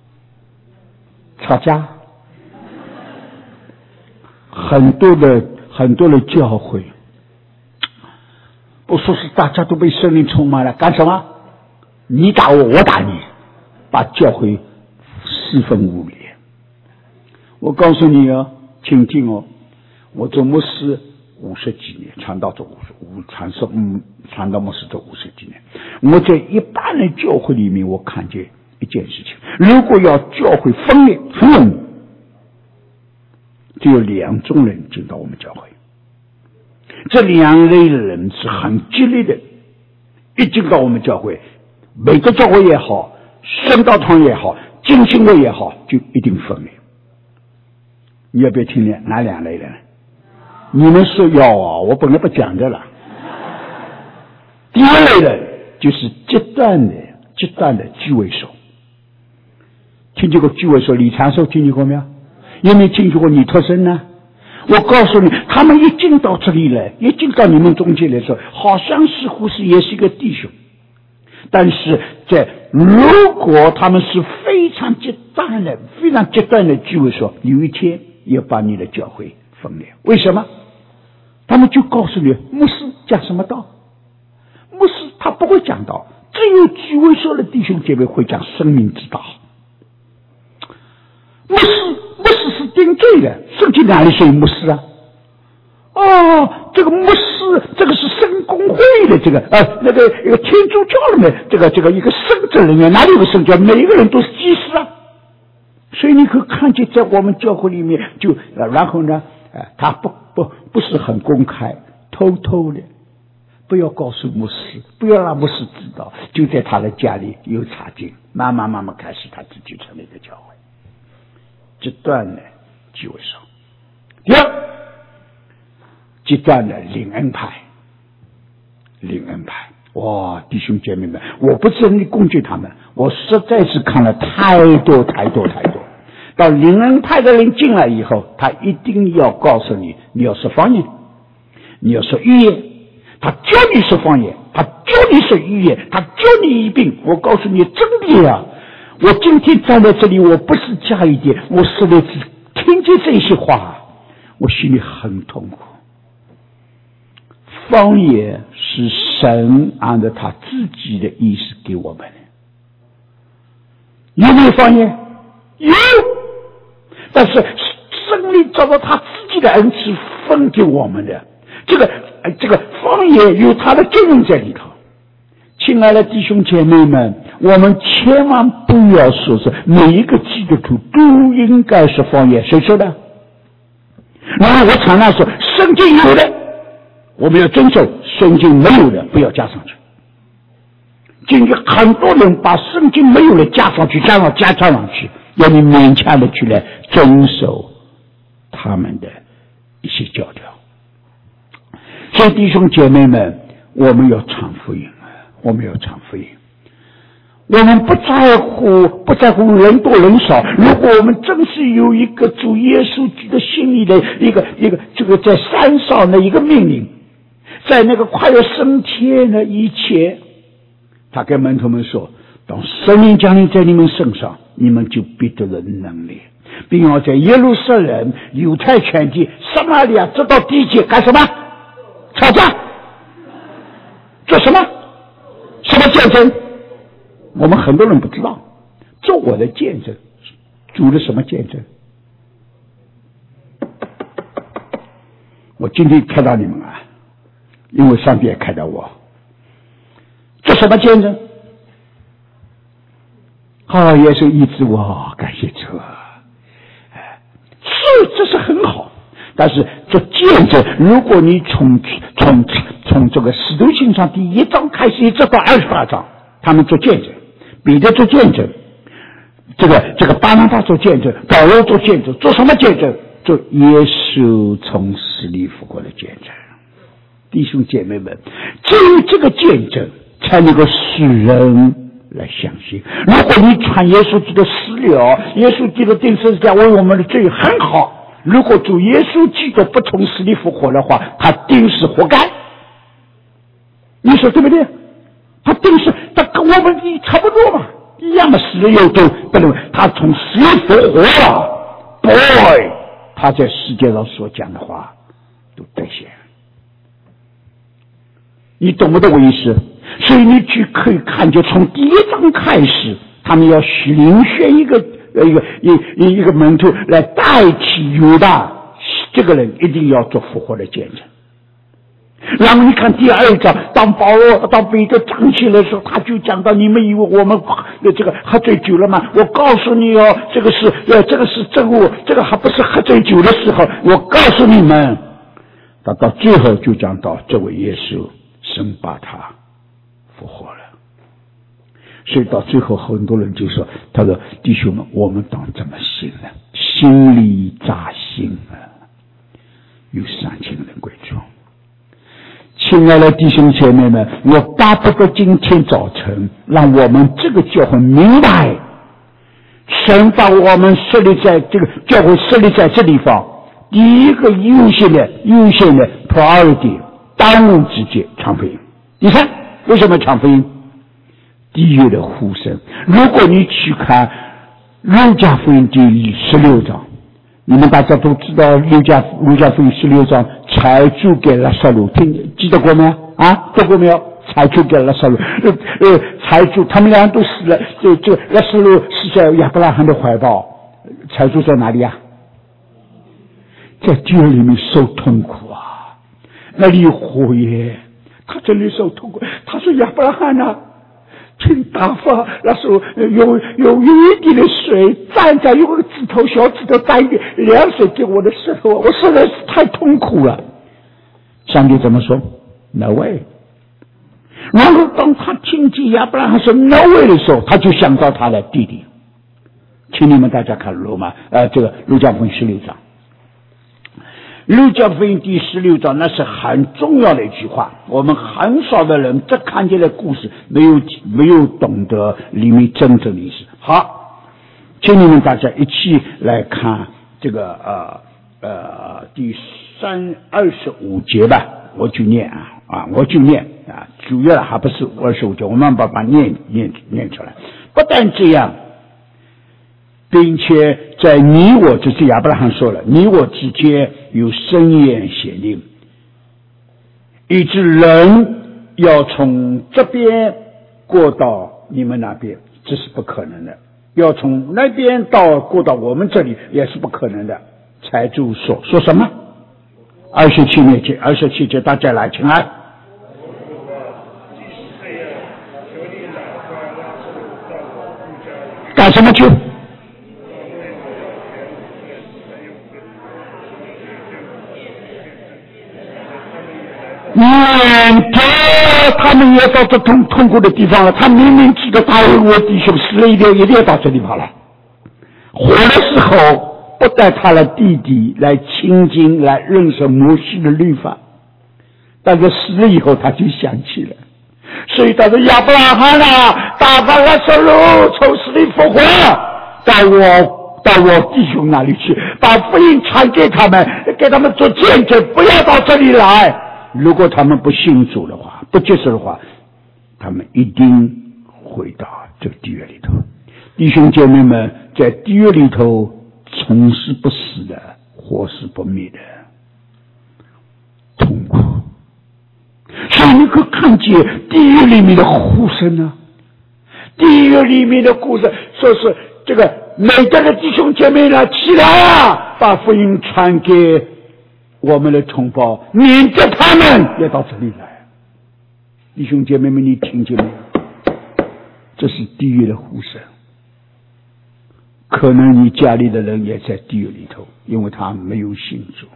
吵架。很多的很多的教会，不说是大家都被圣灵充满了，干什么？你打我，我打你，把教会四分五裂。我告诉你啊，请听哦，我做牧师五十几年，传道做五十五传授嗯传道牧师做五十几年。我在一般的教会里面，我看见一件事情：如果要教会分裂，很容易，只有两种人进到我们教会。这两类的人是很激烈的，一进到我们教会，每个教会也好，圣道堂也好，浸信会也好，就一定分裂。你要不要听见哪两类人？你们说要啊，我本来不讲的了。第二类人就是极端的极端的居委所。听见过居委所李长寿听见过没有？有没有听见过尼特森呢？我告诉你，他们一进到这里来，一进到你们中间来说，好像似乎是也是一个弟兄，但是在如果他们是非常极端的非常极端的居委所，有一天要把你的教会分裂。为什么？他们就告诉你，牧师讲什么道？牧师他不会讲道，只有居委所的弟兄姐妹会讲生命之道。牧师牧师是定罪的，圣经哪里说有牧师啊？哦，这个牧师，这个是圣公会的这个呃那个一个天主教里面这个这个一个圣职人员，哪里有个圣教？每一个人都是祭司啊。所以你可以看见，在我们教会里面就，呃、然后呢，呃，他不不不是很公开，偷偷的，不要告诉牧师，不要让牧师知道，就在他的家里有查经，慢慢慢慢开始他自己成立一个教会，极端的居委所。第二，极端的灵恩派， 灵恩派。哇，弟兄姐妹们，我不是你攻击他们，我实在是看了太多太多太多。到灵恩派的人进来以后，他一定要告诉你，你要说方言，你要说预言，他教你说方言，他教你说预言，他教你医病。我告诉你真的啊，我今天站在这里，我不是假一点，我实在是听见这些话，我心里很痛苦。方言是神按照他自己的意思给我们的，有没有方言？有，但是圣灵照着他自己的恩赐分给我们的，这个这个方言有他的作用在里头。亲爱的弟兄姐妹们，我们千万不要说是每一个基督徒都应该是方言，谁说的？然后我常常说圣经有的我们要遵守，圣经没有的不要加上去。今天很多人把圣经没有的加上去，加上加上去，要你勉强的去来遵守他们的一些教条。所以弟兄姐妹们，我们要传福音，我们要传福音。我们不在乎不在乎人多人少，如果我们真是有一个主耶稣基督心里的一个一个这个在山上的一个命令，在那个快要升天的以前，他跟门徒们说，当圣灵降临在你们身上，你们就必得了能力，并要在耶路撒冷、犹太全地、撒玛利亚直到地极干什么？吵架？做什么？什么见证？我们很多人不知道，做我的见证。主的什么见证？我今天看到你们啊，因为上帝也看到我。做什么见证？好，耶稣医治我，感谢主。哎，是，这是很好。但是做见证，如果你从从从这个使徒行传第一章开始，一直到二十八章，他们做见证，彼得做见证，这个这个巴拿巴做见证，保罗做见证，做什么见证？做耶稣从死里复活的见证。弟兄姐妹们，只有这个见证才能够使人来相信。如果你传耶稣基督死了，耶稣基督钉十字架为我们的罪很好，如果主耶稣基督不从死里复活的话，他定是活该。你说对不对？他定是，他跟我们差不多嘛，一样的死了又都不能，他从死里复活了 ，boy， 他在世界上所讲的话都兑现了。你懂不懂我意思？所以你去可以看见，从第一章开始，他们要遴选一个一个一一个门徒来代替犹大，这个人一定要做复活的见证。然后你看第二章，当保罗当彼得站起来的时候，他就讲到：你们以为我们这个喝醉酒了吗？我告诉你哦，这个是呃，这个是真物，这个还不是喝醉酒的时候。我告诉你们，他到最后就讲到这位耶稣，神把他复活了。所以到最后，很多人就说：“他说弟兄们，我们当这么信呢？心里扎心啊，有三千人归主。”亲爱的弟兄姐妹们，我巴不得今天早晨让我们这个教会明白，神把我们设立在这个教会设立在这地方，第一个优先的优先的 priority 当务之急传福音。你看为什么传福音？地狱的呼声。如果你去看路加福音第十六章，你们大家都知道路加路加福音十六章，财主给拉撒路，听记得过没有啊？读过没有？财主给拉撒路，呃呃，财主他们俩都死了，这这拉撒路是在亚伯拉罕的怀抱，财主在哪里啊？在地狱里面受痛苦啊，那里有火焰，他这里受痛苦。他说亚伯拉罕啊，请打发那时候有有有一滴的水沾在有个指头小指头沾一点凉水给我的舌头，我实在是太痛苦了。上帝怎么说 ？No way。然后当他听见亚伯拉罕说 No way 的时候，他就想到他的弟弟。请你们大家看罗马呃这个路加福音十六章。 路加福音第十六章那是很重要的一句话，我们很少的人只看见了故事，没有没有懂得里面真正的意思。好，请你们大家一起来看这个呃呃第三二十五节吧，我就念啊啊我就念啊，主要还不是二十五节，我们把它念念念出来。不但这样，并且在你我之间，亚伯拉罕说了，你我之间有深言显令，以致人要从这边过到你们那边，这是不可能的；要从那边到过到我们这里，也是不可能的。财主说说什么？二十七节，二十七节，大家来，请来。干什么去？免得他们也到这痛痛苦的地方了。他明明知道大卫我弟兄死了一定一定要到这里跑来。活的时候不带他的弟弟来亲近，来认识摩西的律法，但是死了以后他就想起了。所以他说亚伯拉罕啊，打发拉撒路从死里复活，带我到我弟兄那里去，把福音传给他们，给他们做见证，不要到这里来。如果他们不信主的话，不接受的话，他们一定回到这个地狱里头。弟兄姐妹们，在地狱里头从是不死的，活是不灭的痛苦。所以你可看见地狱里面的呼声啊，地狱里面的故事，说是这个每个的弟兄姐妹呢，起来啊，把福音传给我们的同胞，免得他们也到这里来。弟兄姐妹们，你听见没有？这是地狱的呼声。可能你家里的人也在地狱里头，因为他没有信主。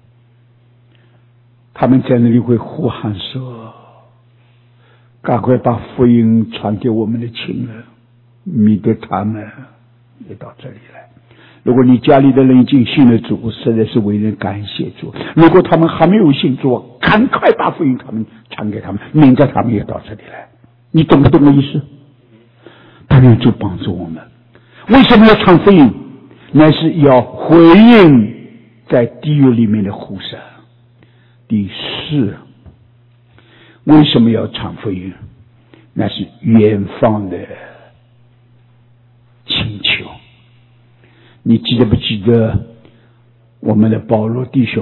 他们在那里会呼喊说，赶快把福音传给我们的亲人，免得他们也到这里来。如果你家里的人已经信了主，实在是为人感谢主。如果他们还没有信主，赶快把福音他们传给他们，免得他们也到这里来。你懂不懂我意思？但愿主帮助我们。为什么要传福音？那是要回应在地狱里面的呼声。第四，为什么要传福音？那是远方的请求。你记得不记得我们的保罗弟兄，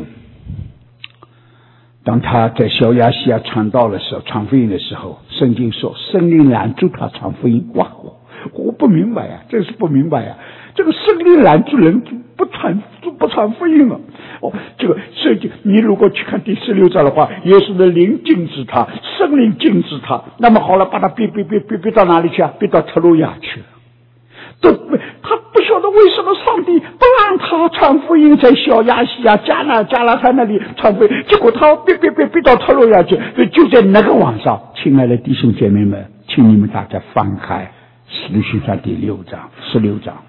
当他在小亚细亚传道的时候，传福音的时候，圣经说圣灵拦住他传福音。哇，我不明白呀，真是不明白呀！这个圣灵拦住人不传不传福音了。哦，这个圣经，你如果去看第十六章的话，耶稣的灵禁止他，圣灵禁止他，那么好了，把他逼逼逼逼逼到哪里去啊？逼到特鲁亚去了。都他不晓得为什么上帝不让他传福音，在小亚细亚加纳加拉太那里传福音，结果他逼逼逼逼到特鲁亚去。就在那个晚上，亲爱的弟兄姐妹们，请你们大家翻开使徒行传第六章十六章，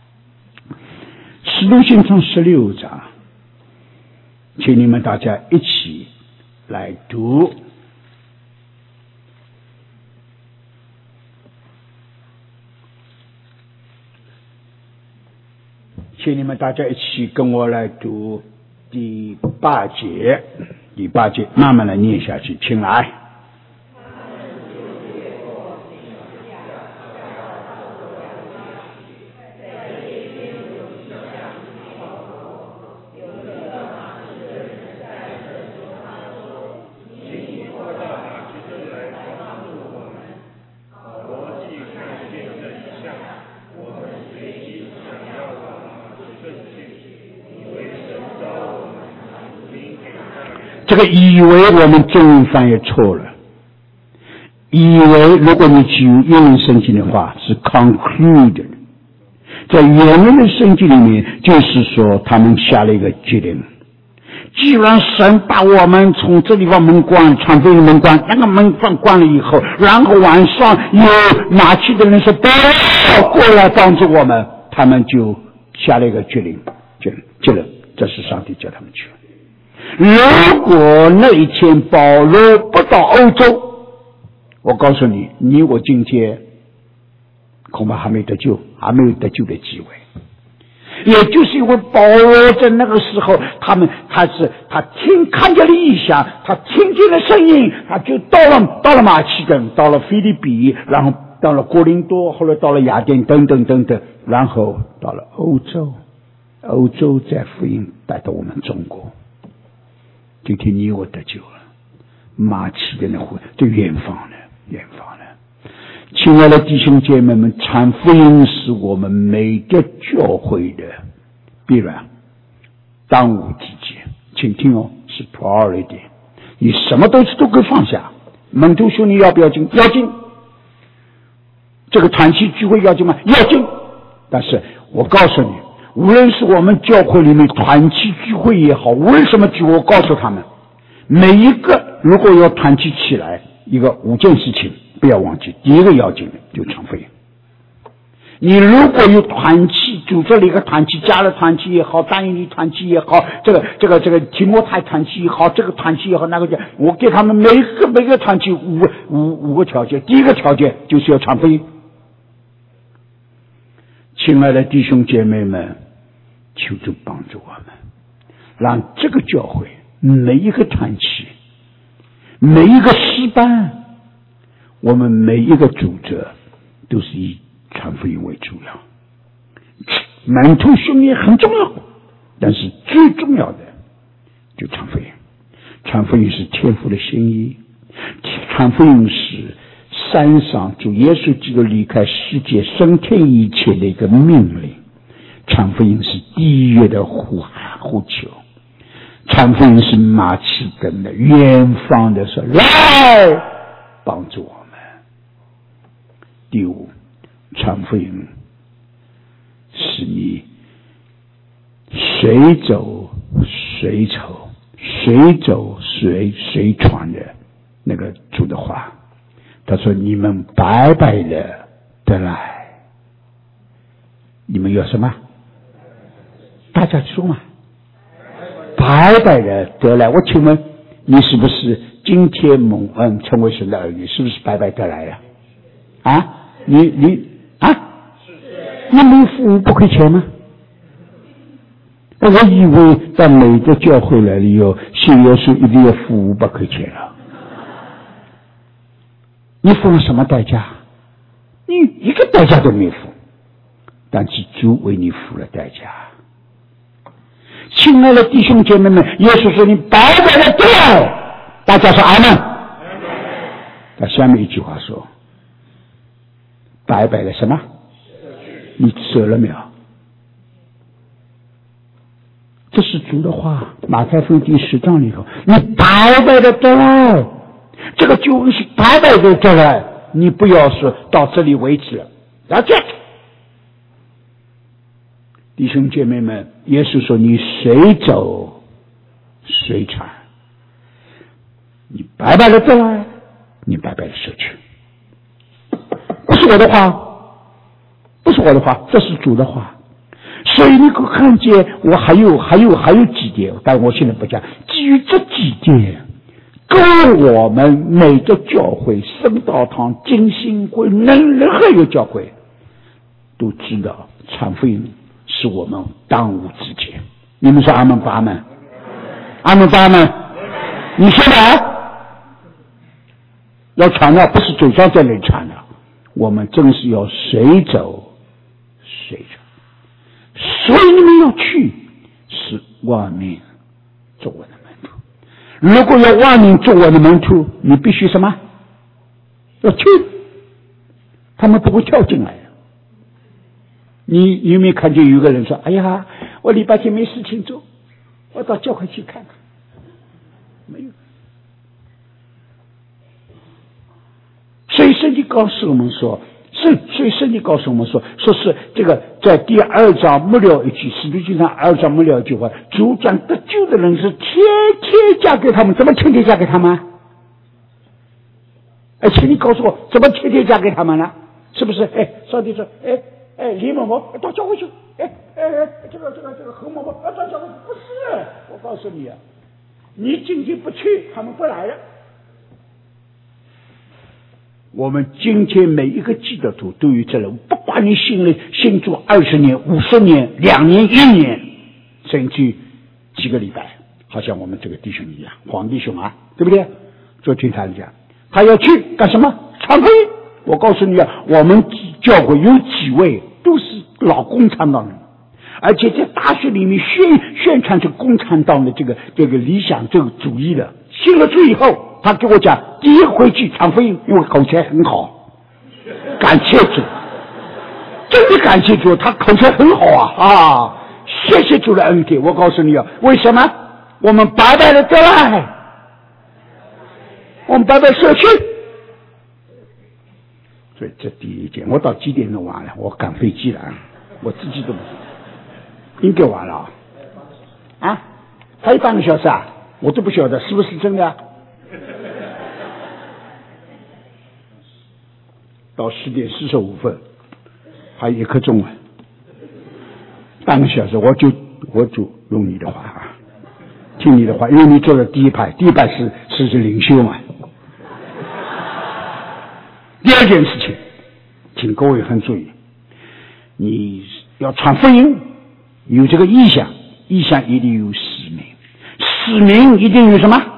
使徒行传十六章，请你们大家一起来读。请你们大家一起跟我来读第八节，第八节慢慢的念下去，请来。这个以为我们中文翻译错了，以为如果你举英文圣经的话是 concluded， 在原文的圣经里面就是说他们下了一个决定，既然神把我们从这地方门关传福音门关，那个门关关了以后，然后晚上有拿去的人说不要过来帮助我们，他们就下了一个决定，决定，这是上帝叫他们去。 如果那一天保罗不到欧洲，我告诉你，你我今天恐怕还没得救，还没有得救的机会。也就是因为保罗在那个时候，他们他是他听看见了异象，他听见了声音，他就到了到了马其顿，到了腓立比，然后到了哥林多，后来到了雅典等等等等，然后到了欧洲，欧洲再福音带到我们中国。今天你我得救了，马其顿的会这远方的远方的。亲爱的弟兄姐妹们，传福音是我们每个教会的必然当务之急，请听哦，是 priority。你什么东西都可以放下。门徒兄弟要不要进？要进。这个团契聚会要进吗？要进。但是我告诉你，无论是我们教会里面团契聚会也好，无论什么聚会，我告诉他们，每一个如果要团契起来，一个五件事情不要忘记。第一个要紧的就传福音。你如果有团契，组织了一个团契，加了团契也好，单一的团契也好，这个这个这个提摩太团契也好，这个团契也好，那个叫我给他们每个每个团契五五五个条件。第一个条件就是要传福音。亲爱的弟兄姐妹们，求主帮助我们，让这个教会每一个团契，每一个诗班，我们每一个组织都是以传福音为主要。门徒训练很重要，但是最重要的就传福音。传福音是天父的心意，传福音是山上主耶稣基督离开世界升天一切的一个命令。传福音是地狱的呼喊呼求，传福音是马其顿的远方的说来帮助我们。第五，传福音是你随走随筹随走随随传的那个主的话。他说你们白白的得来，你们有什么？大家说嘛，白白的得来。我请问你是不是今天蒙恩成为神的儿女？是不是白白得来呀？啊，你你啊，你没服务不亏钱吗？我以为在每个教会来了以后，信耶稣一定要服务不亏钱了。你付了什么代价？你一个代价都没付，但是主为你付了代价。亲爱的弟兄姐妹们，耶稣说你白白的得来，大家说阿们。他下面一句话说，白白的什么？你舍了没有？这是主的话，马太福音第十章里头，你白白的得来，这个救恩是白白的得来，你不要说到这里为止了。That's it。弟兄姐妹们，耶稣说你随走随传，你白白的得来，你白白的舍去。不是我的话，不是我的话，这是主的话。所以你可看见我还有还有还有几点，但我现在不讲。基于这几点，够我们每个教会、圣道堂、浸信会、任任何一个教会都知道，传福音是我们当务之急。你们说阿门不阿门？阿门不阿门？你说来，要传的不是嘴上在那里传的，我们真是要随走随传。所以你们要去，是万民做我的门徒。如果要万民做我的门徒，你必须什么？要去，他们不会跳进来的。你你有没有看见有一个人说：“哎呀，我礼拜天没事情做，我到教会去看看。”没有。所以圣经告诉我们说。所以，所以圣经告诉我们说，说是这个在第二章末了一句，使徒行传二章末了一句话，主将得救的人是天天加给他们，怎么天天加给他们？哎，请你告诉我，怎么天天加给他们呢？是不是？哎，上帝说，哎哎，李某某到教会去，哎哎哎，这个这个这个何某某到教会去，不是，我告诉你啊， 你今天不去，他们不来了。我们今天每一个基督徒都有责任，不管你信了信主二十年、五十年、两年、一年，甚至几个礼拜，好像我们这个弟兄一样，黄弟兄啊，对不对？昨天他讲，他要去干什么？传福音。我告诉你啊，我们教会有几位都是老共产党人，而且在大学里面宣宣传着共产党的这个这个理想、这个主义的。信了主以后，他给我讲，第一回去传福音，因为口才很好，感谢主，真的感谢主，他口才很好啊啊！谢谢主的恩典。我告诉你啊，为什么我们白白的得来，我们白白舍去。所以这第一件，我到几点钟完了？我赶飞机了，我自己都不知道，应该完了啊！啊，还有半个小时啊！我都不晓得是不是真的啊。到十点四十五分，还有一刻钟啊，半个小时，我就我就用你的话啊，听你的话，因为你坐在第一排，第一排是是是领袖嘛。第二件事情，请各位很注意，你要传福音，有这个意向，意向一定有使命。使命一定有什么？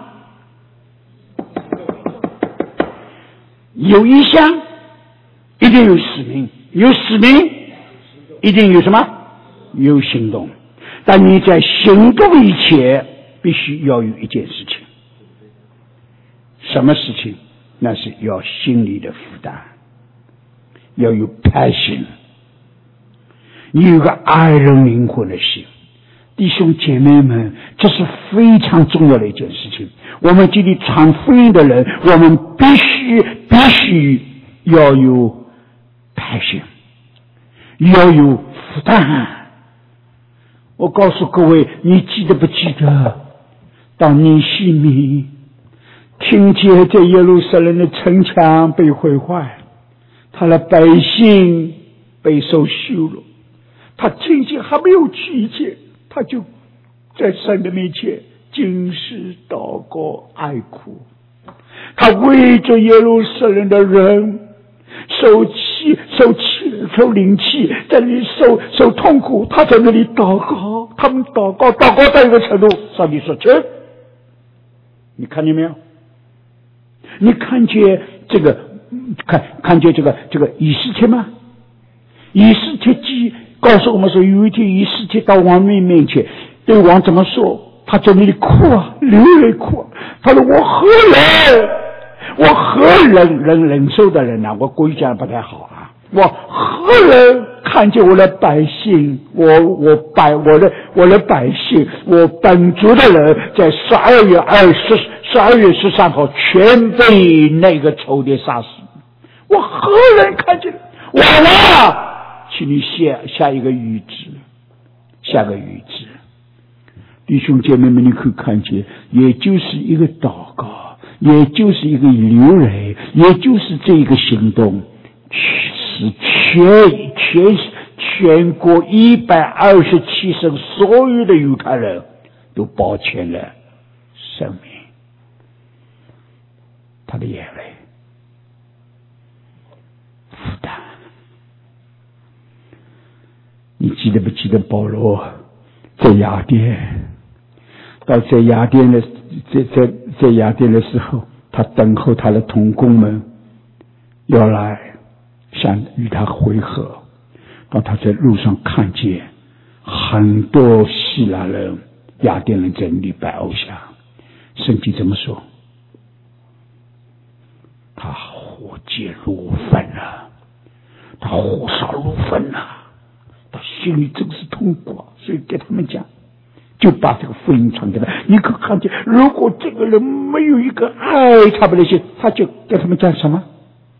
有意向，一定有使命；有使命，一定有什么？有行动。但你在行动以前，必须要有一件事情。什么事情？那是要心理的负担，要有 passion， 你有个爱人灵魂的心。弟兄姐妹们，这是非常重要的一件事情。我们这里传福音的人，我们必须必须要有 passion， 要有负担。我告诉各位，你记得不记得，当尼希米听见在耶路撒冷的城墙被毁坏，他的百姓备受羞辱，他听见还没有去见，他就在神的面前禁食祷告哀哭，他为着耶路撒冷的人受气受气受灵气，在那里受受痛苦，他在那里祷告，他们祷告祷告到一个程度，上帝说去，你看见没有？你看见这个看看见这个这个以斯帖吗？以斯帖记告诉我们说，有一天以斯帖到王面面前，对王怎么说？他在那里哭啊，流泪哭啊。他说：“我何人？我何人人忍受的人啊？我故意讲不太好啊。我何人看见我的百姓？我我百我的我的百姓，我本族的人，在十二月二十十二月十三号全被那个仇敌杀死。我何人看见？完了！请你下下一个谕旨，下个谕旨。弟兄姐妹们，你可以看见，也就是一个祷告，也就是一个流泪，也就是这一个行动，使全全全国一百二十七省所有的犹太人都保全了生命。他的眼泪负担。你记得不记得保罗在雅典？到在雅典的在在在雅典的时候，他等候他的同工们要来想与他会合。当他在路上看见很多希腊人、雅典人在礼拜偶像，圣经怎么说？他火结如焚了，他火烧如焚了，他心里真是痛苦啊！所以给他们讲，就把这个福音传给他。你可看见，如果这个人没有一个爱他们的心，他就给他们讲什么？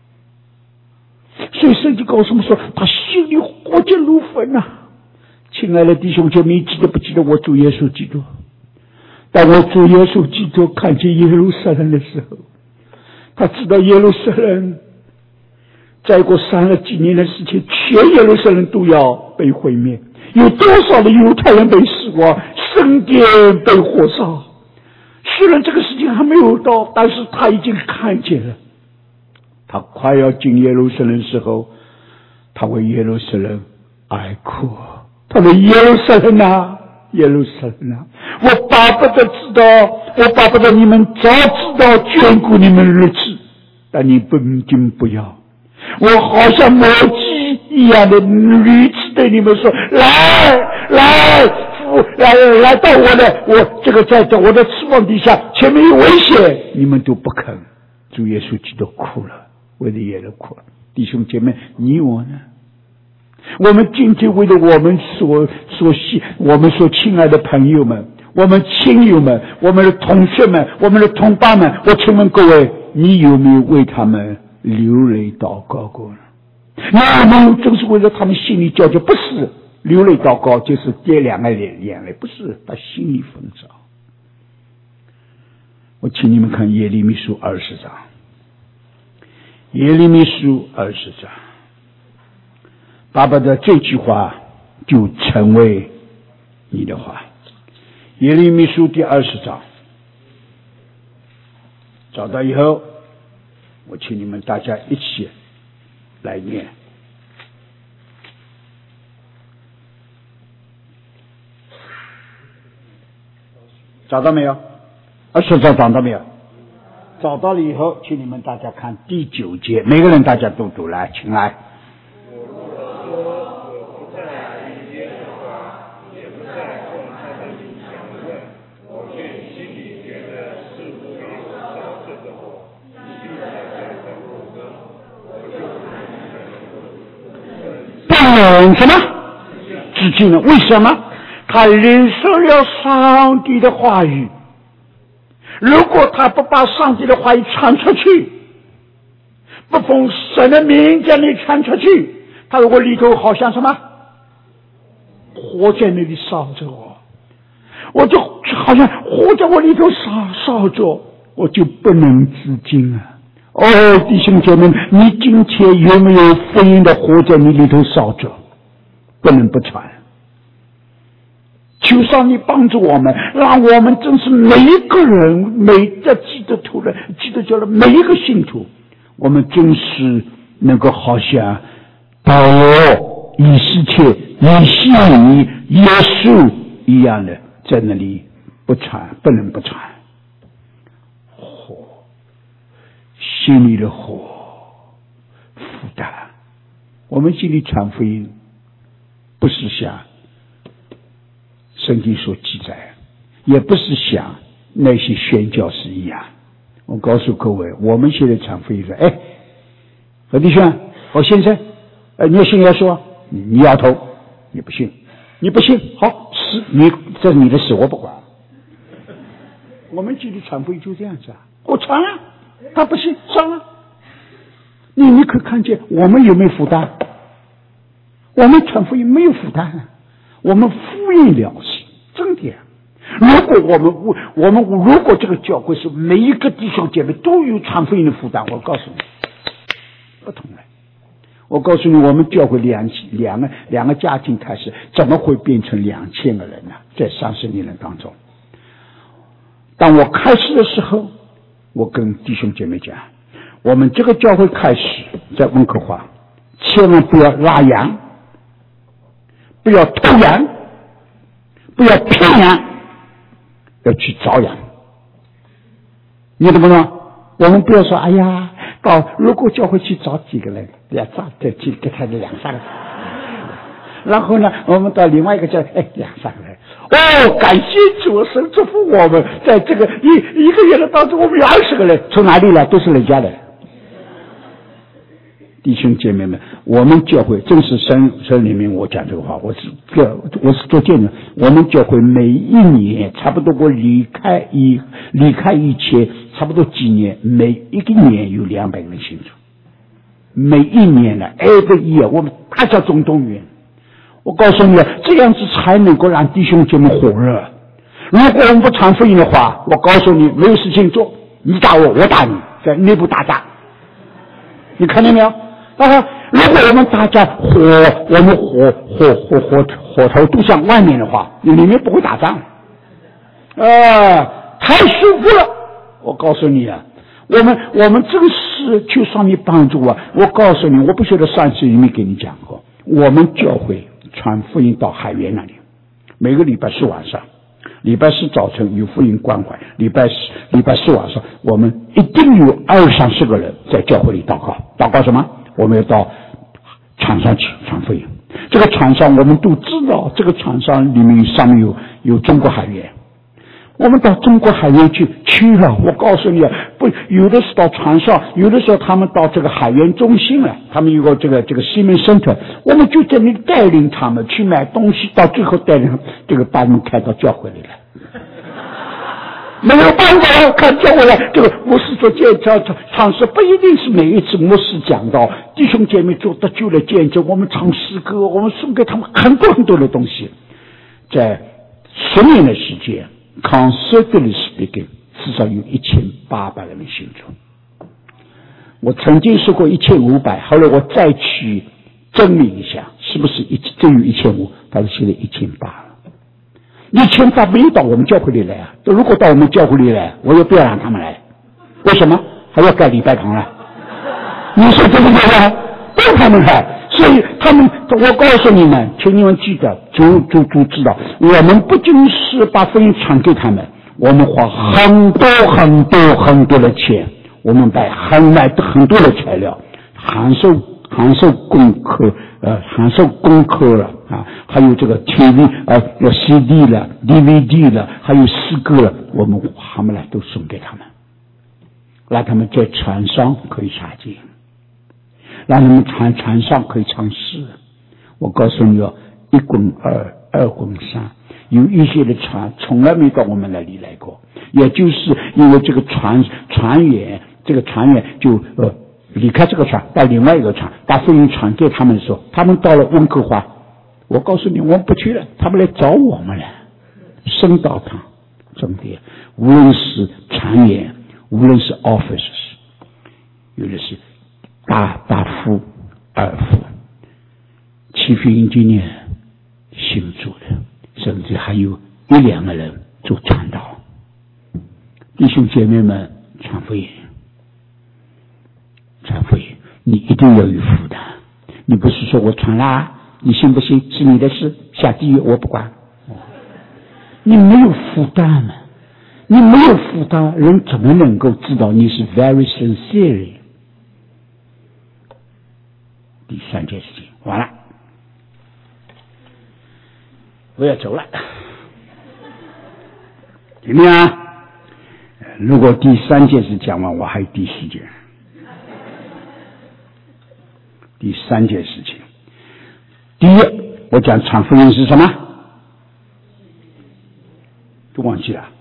所以圣经告诉我们说，他心里火结如焚啊！亲爱的弟兄姐妹，记得不记得我主耶稣基督？当我主耶稣基督看见耶路撒冷的时候，他知道耶路撒冷再过三十几年的事情，全耶路撒冷都要被毁灭，有多少的犹太人被死亡，圣殿被火烧， 虽然这个事情还没有到，但是他已经看见了。他快要进耶路撒冷的时候，他为耶路撒冷哀哭。他说：“耶路撒冷啊，耶路撒冷啊！我巴不得知道，我巴不得你们早知道眷顾你们日子，但你本经不要。我好像母鸡一样的屡次对你们说：来，来，来，来到我的，我这个在在我的翅膀底下，前面有危险，你们都不肯。主耶稣基督哭了，为了耶路哭了。弟兄姐妹，你我呢？我们今天为了我们所所喜，我们所亲爱的朋友们，我们亲友们，我们的同学们，我们的同伴们，我请问各位，你有没有为他们流泪祷告过呢？那么正是为了他们心里焦急，不是流泪祷告，就是跌两个眼眼泪，不是他心里纷扰。我请你们看耶利米书二十章，耶利米书二十章。爸爸的这句话就成为你的话。耶利米书第二十章，找到以后，我请你们大家一起来念。找到没有？二十章找到没有？找到了以后，请你们大家看第九节，每个人大家都读来，请来。什么？致敬了？为什么？他领受了上帝的话语。如果他不把上帝的话语传出去，不奉神的名将你传出去，他如果里头好像什么火在那里烧着我，我就好像火在我里头烧烧着，我就不能自禁啊！哦，弟兄姐妹，你今天有没有福音的火在你里头烧着？不能不传。求上帝帮助我们，让我们真是每一个人，每个基督徒人，基督教的每一个信徒，我们真是能够好像保罗、以斯帖、以西米、耶稣一样的，在那里不传，不能不传。火，心里的火，负担。我们这里传福音，不是像圣经所记载，也不是像那些宣教士一样。我告诉各位，我们现在传福音说，哎，何弟兄，何先生，呃，你要信耶稣，你摇头，你不信，你不信，好，是你这是你的事，我不管。我们这里传福音就这样子啊，我传了，他不信，算了。你你可看见我们有没有负担？我们传福音没有负担，我们福音了事，真的。如果我们我们如果这个教会是每一个弟兄姐妹都有传福音的负担，我告诉你，不同了。我告诉你，我们教会两两个两个家庭开始，怎么会变成两千个人呢？在三十年人当中，当我开始的时候，我跟弟兄姐妹讲，我们这个教会开始在温哥华，千万不要拉羊，不要偷羊，不要骗羊，要去找羊。你懂不懂？我们不要说，哎呀，到如果教会去找几个人，要找这几个他的两三个，然后呢，我们到另外一个教，哎，两三个人。哦，感谢主，神祝福我们，在这个一一个月的当中，我们有二十个人，从哪里来？都是人家的。弟兄姐妹们，我们教会正是神神里面我讲这个话，我是这我是做见证。我们教会每一年差不多我离开一离开以前差不多几年，每一个年有两百个人信主。每一年呢 ，every year 我们大家总动员。我告诉你，这样子才能够让弟兄姐妹火热。如果我们不传福音的话，我告诉你，没有事情做，你打我，我打你，在内部打架。你看见没有？啊！如果我们大家火，我们火火火火火头都向外面的话，里面不会打仗。啊， 太舒服了。我告诉你啊，我们我们真是求上帝帮助啊！我告诉你，我不晓得上次有没有给你讲过，我们教会传福音到海源那里，每个礼拜四晚上，礼拜四早晨有福音关怀，礼拜四礼拜四晚上，我们一定有二三十个人在教会里祷告。祷告什么？我们要到场上去传福音。这个场上我们都知道，这个场上里面上面有有中国海源。我们到中国海源去去了，我告诉你啊，不，有的是到船上，有的时候他们到这个海源中心了，他们有个这个这个西门 center， 我们就在那里带领他们去买东西，到最后带领这个把他们开到教会里来。没有办法，看教会来，这个牧师做见证唱诗，不一定是每一次牧师讲到弟兄姐妹做得救了见证，我们唱诗歌，我们送给他们很多很多的东西，在十年的时间。Conservatively speaking， 至少有一千八百个人信主。我曾经说过一千五百，后来我再去证明一下，是不是一真有一千五？他说现在一千八了，一千八没有到我们教会里来啊！如果到我们教会里来，我也不要让他们来，为什么？还要盖礼拜堂了？你说对不对啊？不让他们来。所以他们，我告诉你们，请你们记得，主主主知道，我们不仅是把福音传给他们，我们花很多很多很多的钱，我们买很买很多的材料，函授函授功课，呃，函授功课了啊，还有这个 T V 呃，有 C D 了 ，D V D 了，还有诗歌了，我们他们来都送给他们，让他们在船上可以查经。让他们船船上可以唱诗。我告诉你哦，一滚二，二滚三，有一些的船从来没到我们那里来过，也就是因为这个船船员，这个船员就呃离开这个船到另外一个船，把福音传给他们的时候，他们到了温哥华，我告诉你，我们不去了，他们来找我们了，圣道堂重点，无论是船员，无论是 officers， 有的是。大大夫、二夫，七福音纪念信主的，甚至还有一两个人做传道。弟兄姐妹们，传福音，传福音，你一定要有负担。你不是说我传啦，你信不信是你的事，下地狱我不管。你没有负担嘛？你没有负担，人怎么能够知道你是 very sincere？第三件事情完了，我要走了。怎么样？如果第三件事讲完，我还有第四件。第三件事情，第一，我讲传福音是什么？都忘记了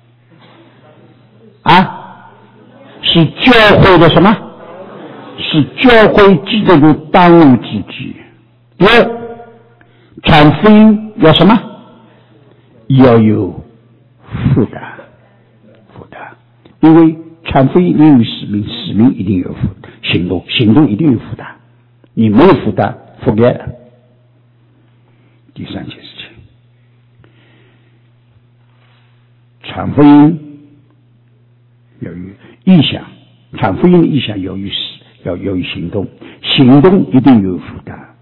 啊？是教会的什么？是教会基督的当务之急。第二，传福音要什么？要有负担，负担。因为传福音有使命，使命一定有负担，行动，行动一定有负担。你没有负担 ，forget。第三件事情，传福音要有意向，传福音的意向要有使。要有行动，行动一定有负担，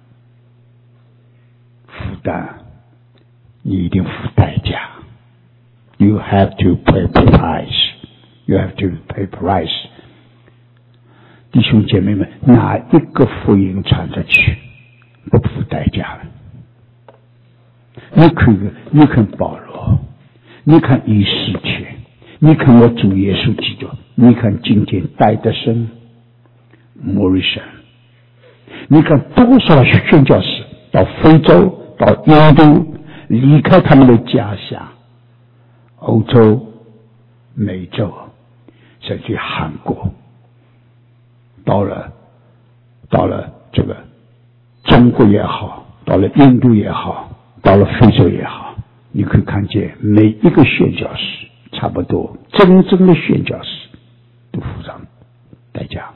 负担你一定付代价。You have to pay price. You have to pay price. 弟兄姐妹们，哪一个福音传出去不付代价了？你看，你看保罗，你看以斯帖，你看我主耶稣基督，你看今天戴德生。莫瑞森，你看多少宣教士到非洲、到印度，离开他们的家乡，欧洲、美洲，甚至韩国，到了到了这个中国也好，到了印度也好，到了非洲也好，你可以看见每一个宣教士，差不多真正的宣教士都付上代价。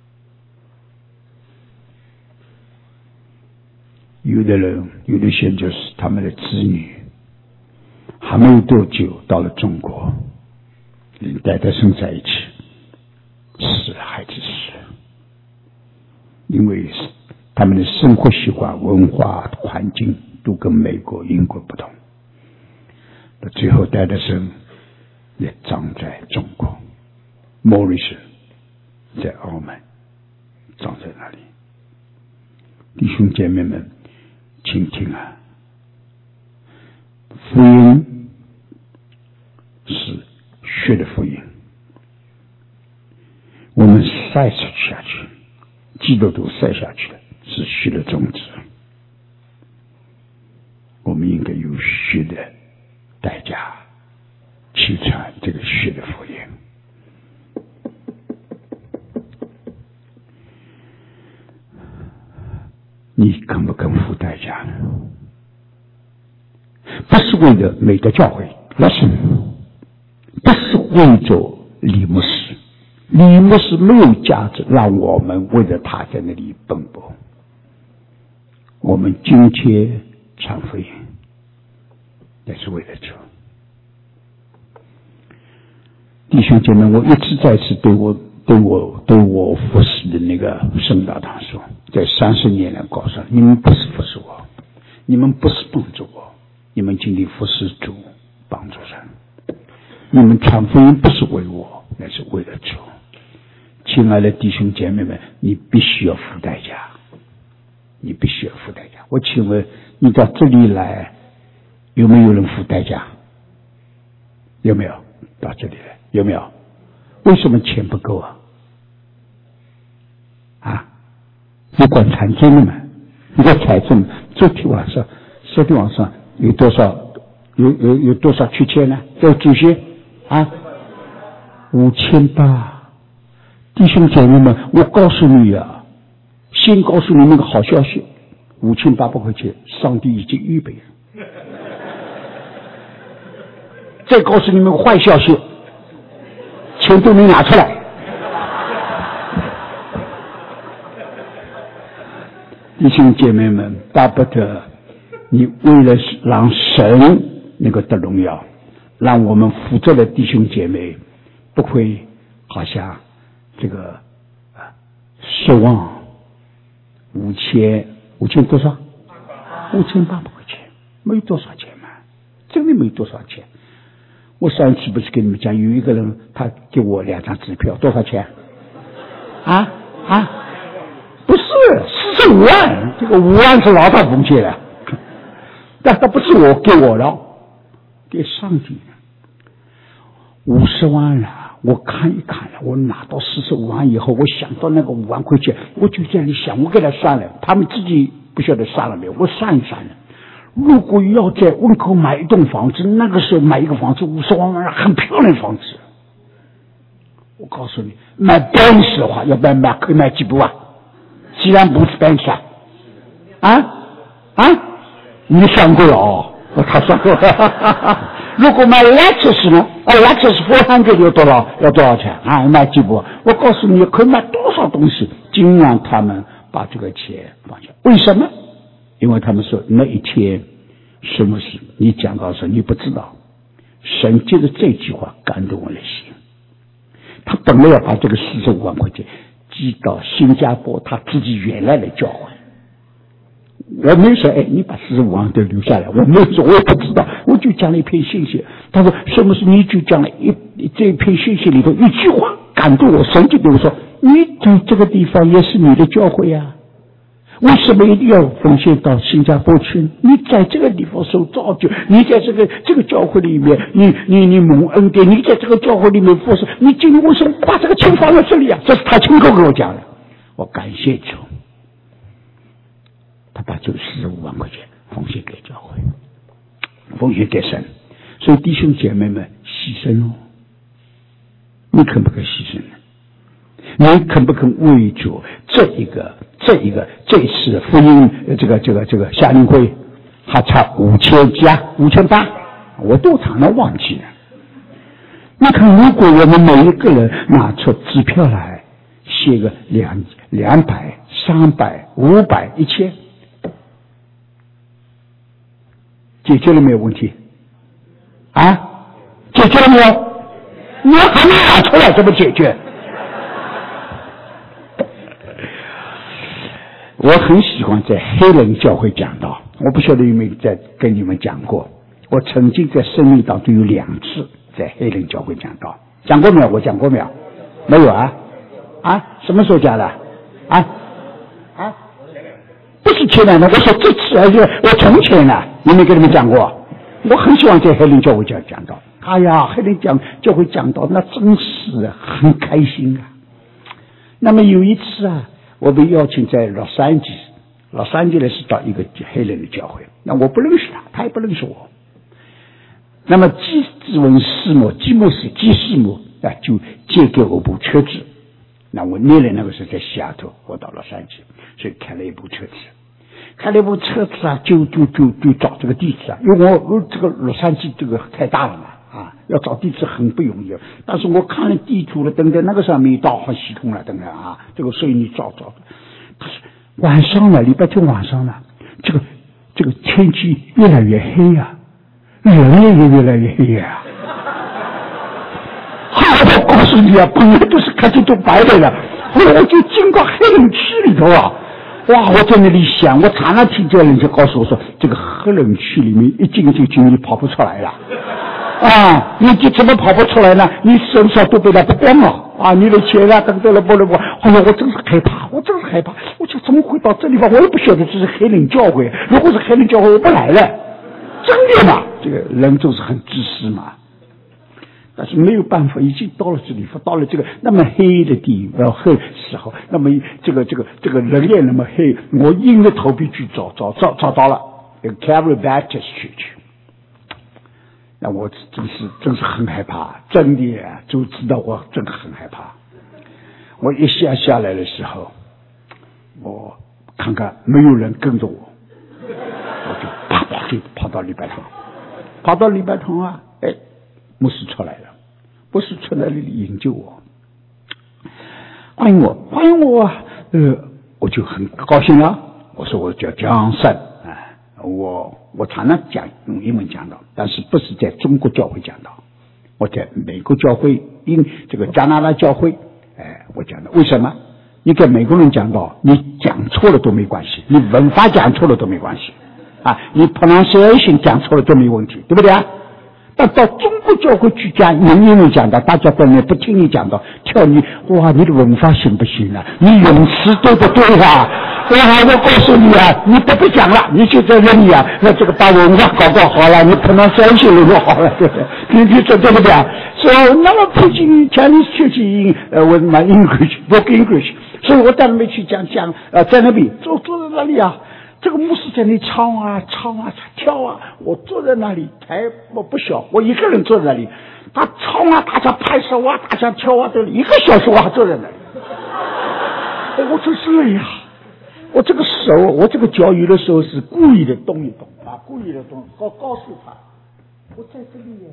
有的人，有的宣教士，他们的子女还没有多久到了中国， 跟戴德生在一起，死了孩子死了，因为他们的生活习惯、文化环境都跟美国、英国不同。到最后，戴德生也葬在中国，莫里森在澳门葬在那里。弟兄姐妹们，请听啊，福音是血的福音，我们晒下去，基督徒晒下去的是血的种子，我们应该用血的代价去传这个血的福音。你肯不肯付代价呢？不是为了美的教会，那是不是为着李牧师？李牧师没有价值，让我们为了他在那里奔波。我们今天传福音，也是为了主。弟兄姐妹，我一直再次对我对我对我服侍的那个圣道堂说，在三十年来告诉你们，不是服侍我，你们不是帮助我，你们今天服侍主，帮助人。你们传福音不是为我，那是为了主。亲爱的弟兄姐妹们，你必须要付代价，你必须要付代价。我请问你到这里来，有没有人付代价？有没有？到这里来有没有？为什么钱不够啊？啊，你管财政的吗？你管财政，昨天晚上，昨天晚上有多少？有有有多少缺钱呢？有这些啊，五千八。弟兄姐妹们，我告诉你啊，先告诉你那个好消息，五千八百块钱，上帝已经预备了。再告诉你们个坏消息，钱都没拿出来。弟兄姐妹们，巴不得你为了让神能够得荣耀，让我们辅助的弟兄姐妹不会好像这个啊失望。五千五千多少？五千八百块钱，没多少钱嘛，真的没多少钱。我上一次不是跟你们讲，有一个人他给我两张支票，多少钱？啊啊，不是四十五万，这个五万是老大奉献的，但他不是我给我的，给上帝五十万了。我看一看了，我拿到四十五万以后，我想到那个五万块钱，我就在那里想，我给他算了，他们自己不晓得算了没有，我算一算了。如果要在温口买一栋房子，那个时候买一个房子五十万万，很漂亮的房子。我告诉你，买奔驰的话，要不然买可以买几部啊？既然不是奔驰啊，啊啊，你算过了哦，他算过了。如果买莱克斯呢？啊，莱克斯四百要多少？要多少钱啊？买几部？我告诉你，可以买多少东西，尽量他们把这个钱放下。为什么？因为他们说那一天什么事？你讲到说你不知道，神借着这句话感动我的心。他本来要把这个四十五万块钱寄到新加坡他自己原来的教会。我没说，哎，你把四十五万都留下来，我没有说，我也不知道，我就讲了一篇信息。他说什么事？你就讲了一这一篇信息里头一句话感动我，神就对我说：“你在这个地方也是你的教会啊，为什么一定要奉献到新加坡去？你在这个地方受造就，你在这个这个教会里面，你你你蒙恩典，你在这个教会里面服侍，你今天为什么把这个钱放在这里啊？”这是他亲口跟我讲的，我感谢主。他把这四十五万块钱奉献给教会，奉献给神。所以弟兄姐妹们，牺牲哦，你肯不肯牺牲呢？你肯不肯为主这一个这一个这次福音这个这个这个夏令会还差五千加五千八，我都常常忘记了。你看，如果我们每一个人拿出支票来，写个两两百、三百、五百、一千。解决了没有问题？啊，解决了没有？ 你还没拿出来怎么解决？我很喜欢在黑人教会讲道，我不晓得有没有在跟你们讲过。我曾经在生命当中有两次在黑人教会讲道，讲过没有？我讲过没有？没有啊？啊？什么时候讲的？啊？啊？不是前两年，我说这次而且我从前呢，有没有跟你们讲过？我很喜欢在黑人教会讲讲道。哎呀，黑人讲教会讲道，那真是很开心啊。那么有一次啊，我被邀请在洛杉矶，洛杉矶呢是到一个黑人的教会，那我不认识他，他也不认识我。那么基志文师母、基牧师、基师母啊，就借给我部车子。那我那年那个时候在西雅图，我到洛杉矶，所以开了一部车子。开了一部车子啊，就就就就找这个地址啊，因为我我这个洛杉矶这个太大了嘛，啊，要找地址很不容易。但是我看了地图了，等等，那个时候没导航系统了，等等啊，这个所以你找找。可是晚上了，礼拜天晚上了，这个这个天气越来越黑呀、啊，人也越来越黑呀、啊。好，我告诉你啊，本来都是看见都白的了，后来我就进到黑人区里头啊。哇！我在那里想，我常常听见人家告诉我说，这个黑人区里面一进就进，你跑不出来了。啊，你就怎么跑不出来呢？你身上都被他剥光了啊！你的钱啊等等了不了不，哎呀，我真是害怕，我真是害怕。我就怎么会到这地方？我也不晓得这是黑人教会。如果是黑人教会，我不来了。真的嘛？这个人就是很自私嘛。但是没有办法，已经到了这里，到了这个那么黑的地方黑时候，那么这个这个这个人也那么黑，我硬着头皮去找找找找到了 Calvary Baptist Church。那我真是真是很害怕，真的啊，就知道我真的很害怕。我一下下来的时候，我看看没有人跟着我，我就啪啪就跑到礼拜堂，跑到礼拜堂啊，哎。牧师出来了，牧师出来了营救我，欢迎我，欢迎我，呃，我就很高兴了。我说我叫江山啊，我我常常讲用英文讲道，但是不是在中国教会讲道，我在美国教会、英这个加拿大教会，哎，我讲的为什么？你跟美国人讲道，你讲错了都没关系，你文法讲错了都没关系啊，你 pronunciation 讲错了都没问题，对不对啊？但到中国教会去讲用英文讲的，大家在那不听你讲的，跳你，哇，你的文法行不行啊？你用词对不对啊？哇，我告诉你啊，你不必讲了，你就在那里啊，那这个把文化搞搞好了，你碰到三星人就好了，对不对？你你说对不对啊？所以那么毕竟Chinese church呃，我买 English book English， 所以我在那边去讲讲，呃，在那边坐坐在那里啊。这个牧师在那里唱啊唱啊跳啊，我坐在那里，台我不小，我一个人坐在那里，他唱啊，大家拍手啊，大家跳啊，这一个小时我还坐在那里，我真是累啊！我这个手，我这个脚有的时候是故意的动一动啊，故意的动，告告诉他，我在这里耶，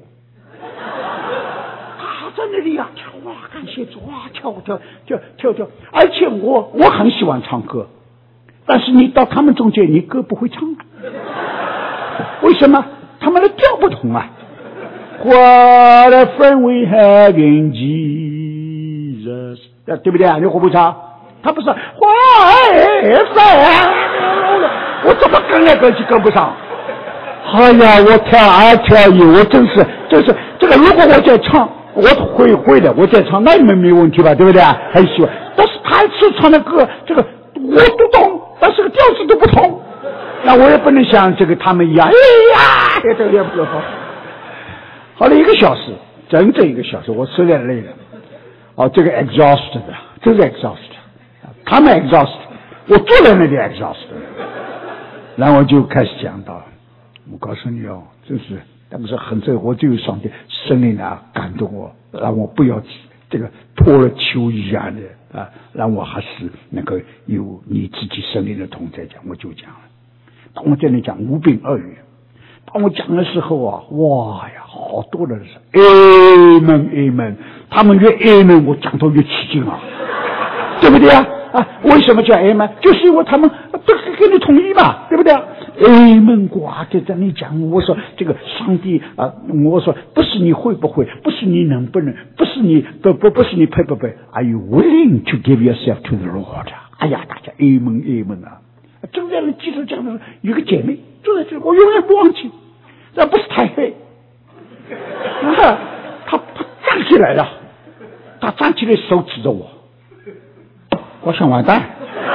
他在那里啊跳啊，感谢主啊，跳跳跳跳跳，而且我我很喜欢唱歌。但是你到他们中间，你歌不会唱啊？为什么？他们的调不同啊。What a friend we have in Jesus， 对不对啊？你会不会唱？他不是 What a friend， 我怎么跟来跟去跟不上？哎呀，我跳啊跳一，我真是真是这个。如果我在唱，我会会的，我在唱，那你们没问题吧？对不对啊？很喜欢。但是他是唱的歌，这个我都懂。但是个调子都不同，那我也不能像这个他们一样，哎呀，这个也不好。好了一个小时，整整一个小时，我实在累了。哦，这个 exhausted 的，这是 exhausted， 他们 exhausted， 我坐在那里 exhausted。然后我就开始讲到，我告诉你哦，真是，但是很这，我就有上帝圣灵啊感动我，让我不要这个脱了球一样的。啊，让我还是能够有你自己生命的同在讲，我就讲了。当我在那讲无病二语，当我讲的时候啊，哇呀，好多人是 Amen Amen， 他们越 Amen， 我讲到越起劲啊，对不对啊？啊，为什么叫 Amen？ 就是因为他们都给你同意嘛，对不对啊？ 哎们瓜在这里讲，我说这个上帝啊，我说不是你会不会，不是你能不能，不是你不不不是你配不配 ，Are you willing to give yourself to the Lord？ 哎呀，大家哎们哎们啊！正在那记者讲的时候，有个姐妹坐在这里，我永远不忘记，这不是太黑，啊，她她站起来了，她站起来手指着我，我想完蛋，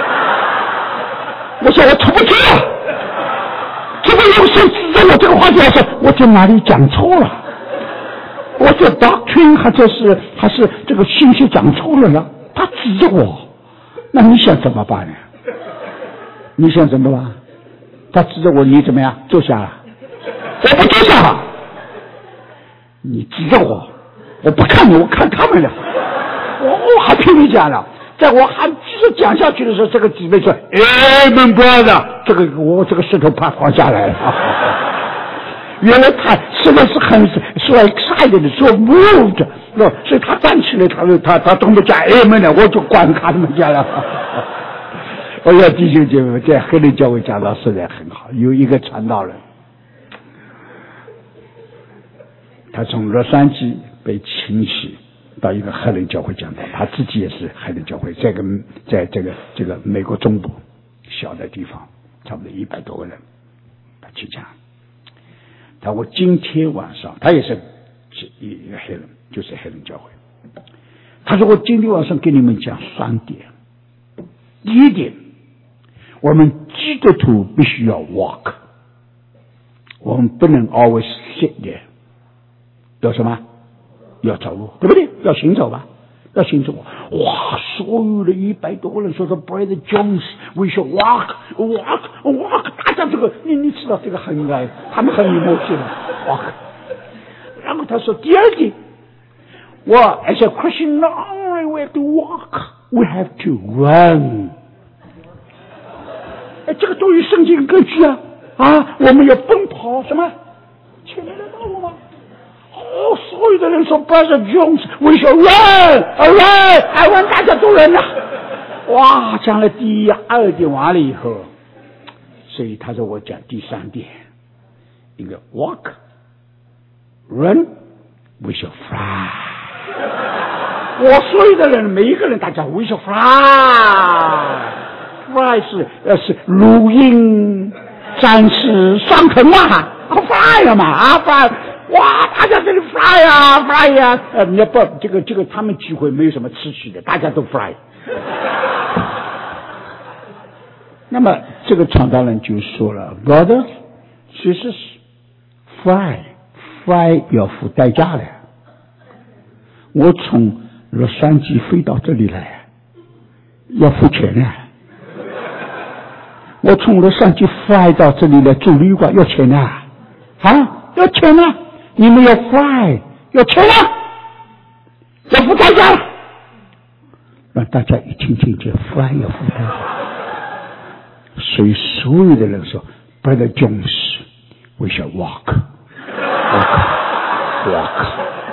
我想我出不去了。这个用手指着我这个话题来说，我在哪里讲错了？我这 doctrine 还是是还是这个信息讲错了呢？他指着我，那你想怎么办呢？你想怎么办？他指着我，你怎么样？坐下了？我不坐下了。你指着我，我不看你，我看他们了。我我还拼命讲了。在我还继续讲下去的时候，这个姊妹说：“哎，my brother， 这个我这个石头怕滑下来了。”原来他实在是很说 excited 的，说 moved， 所以他站起来，他他他懂得讲 amen 了，我就管他们讲了。我要弟兄姐妹，在黑人教会讲到实在很好，有一个传道人，他从洛杉矶被请起到一个黑人教会讲道，他自己也是黑人教会，在个在这个这个美国中部小的地方，差不多一百多个人，他去讲。他说我今天晚上，他也是一个黑人，就是黑人教会。他说我今天晚上给你们讲三点。第一点，我们基督徒必须要 walk， 我们不能 always sit there， 要什么？要走路，对不对？要行走吧，要行走。哇，所有的一百多个人说说 Brother Jones，we should walk walk walk， 大家这个你你知道这个很爱，他们很有默契的 walk。然后他说第二点，我 as a Christian not only we have to walk， we have to run。哎，这个都有圣经根据啊啊！我们要奔跑什么？前面的道路吗？哦，所有的人说 Brother Jones，we should run run， 台湾大家都人了。哇，讲了第二点完了以后，所以他说我讲第三点，一个 walk run we shall fly。我所有的人，每一个人，大家 we shall fly。fly 是呃是如鹰展翅上腾嘛 ，fly 了嘛啊 fly。哇！大家这里 fly 呀 fly 呀，呃，你要不这个这个他们聚会没有什么秩序的，大家都 fly。那么这个传道人就说了 ，brother， 其实是 fly fly 要付代价的。我从洛杉矶飞到这里来，要付钱的。我从洛杉矶 fly 到这里来住旅馆要钱的，啊，要钱啊！你们要 fly 要钱啊，要付代价了。让大家一听听这 fly 要付代价。所以所有的人说 Brother Jones we shall walk walk walk，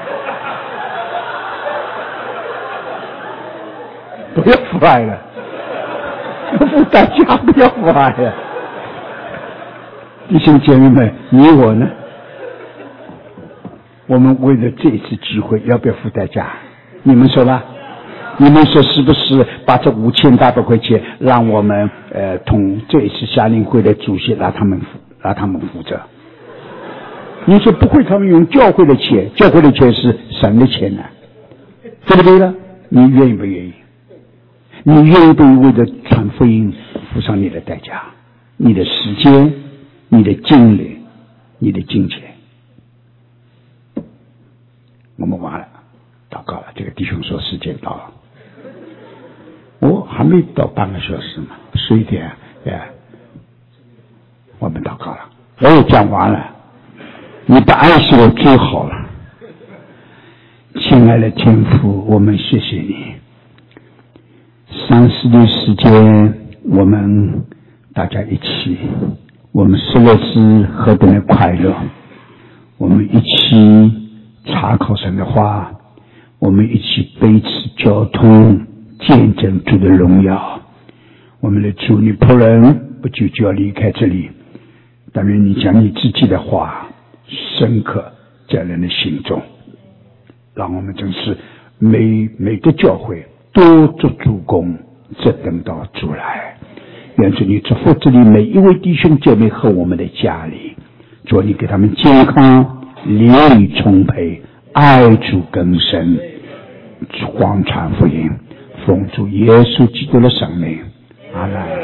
不要 fly 了，要付代价，不要 fly 了。弟兄姐妹们，你我呢，我们为了这一次机会要不要付代价？你们说吧，你们说是不是把这五千八百块钱让我们呃同这一次夏令会的主席让他们让他们负责？你说不会，他们用教会的钱，教会的钱是神的钱呢，对不对呢？你愿意不愿意？你愿意不愿意为了传福音付上你的代价？你的时间，你的精力，你的金钱。我们完了，祷告了。这个弟兄说时间到了，我还没到半个小时嘛，十一点，哎，我们祷告了。我讲完了，你把爱惜我最好了。亲爱的天父，我们谢谢你。三十的时间，我们大家一起，我们实在是何等的快乐，我们一起查考神的话，我们一起彼此交通，见证主的荣耀。我们的主，你仆人不久就要离开这里， 但愿你将你自己的话深刻在人的心中，让我们真是每每个教会多做主工，直等到主来。愿主你祝福这里每一位弟兄姐妹和我们的家里，主你给他们健康、灵力充沛、爱主更深，广传福音，奉主耶稣基督的圣名，阿门。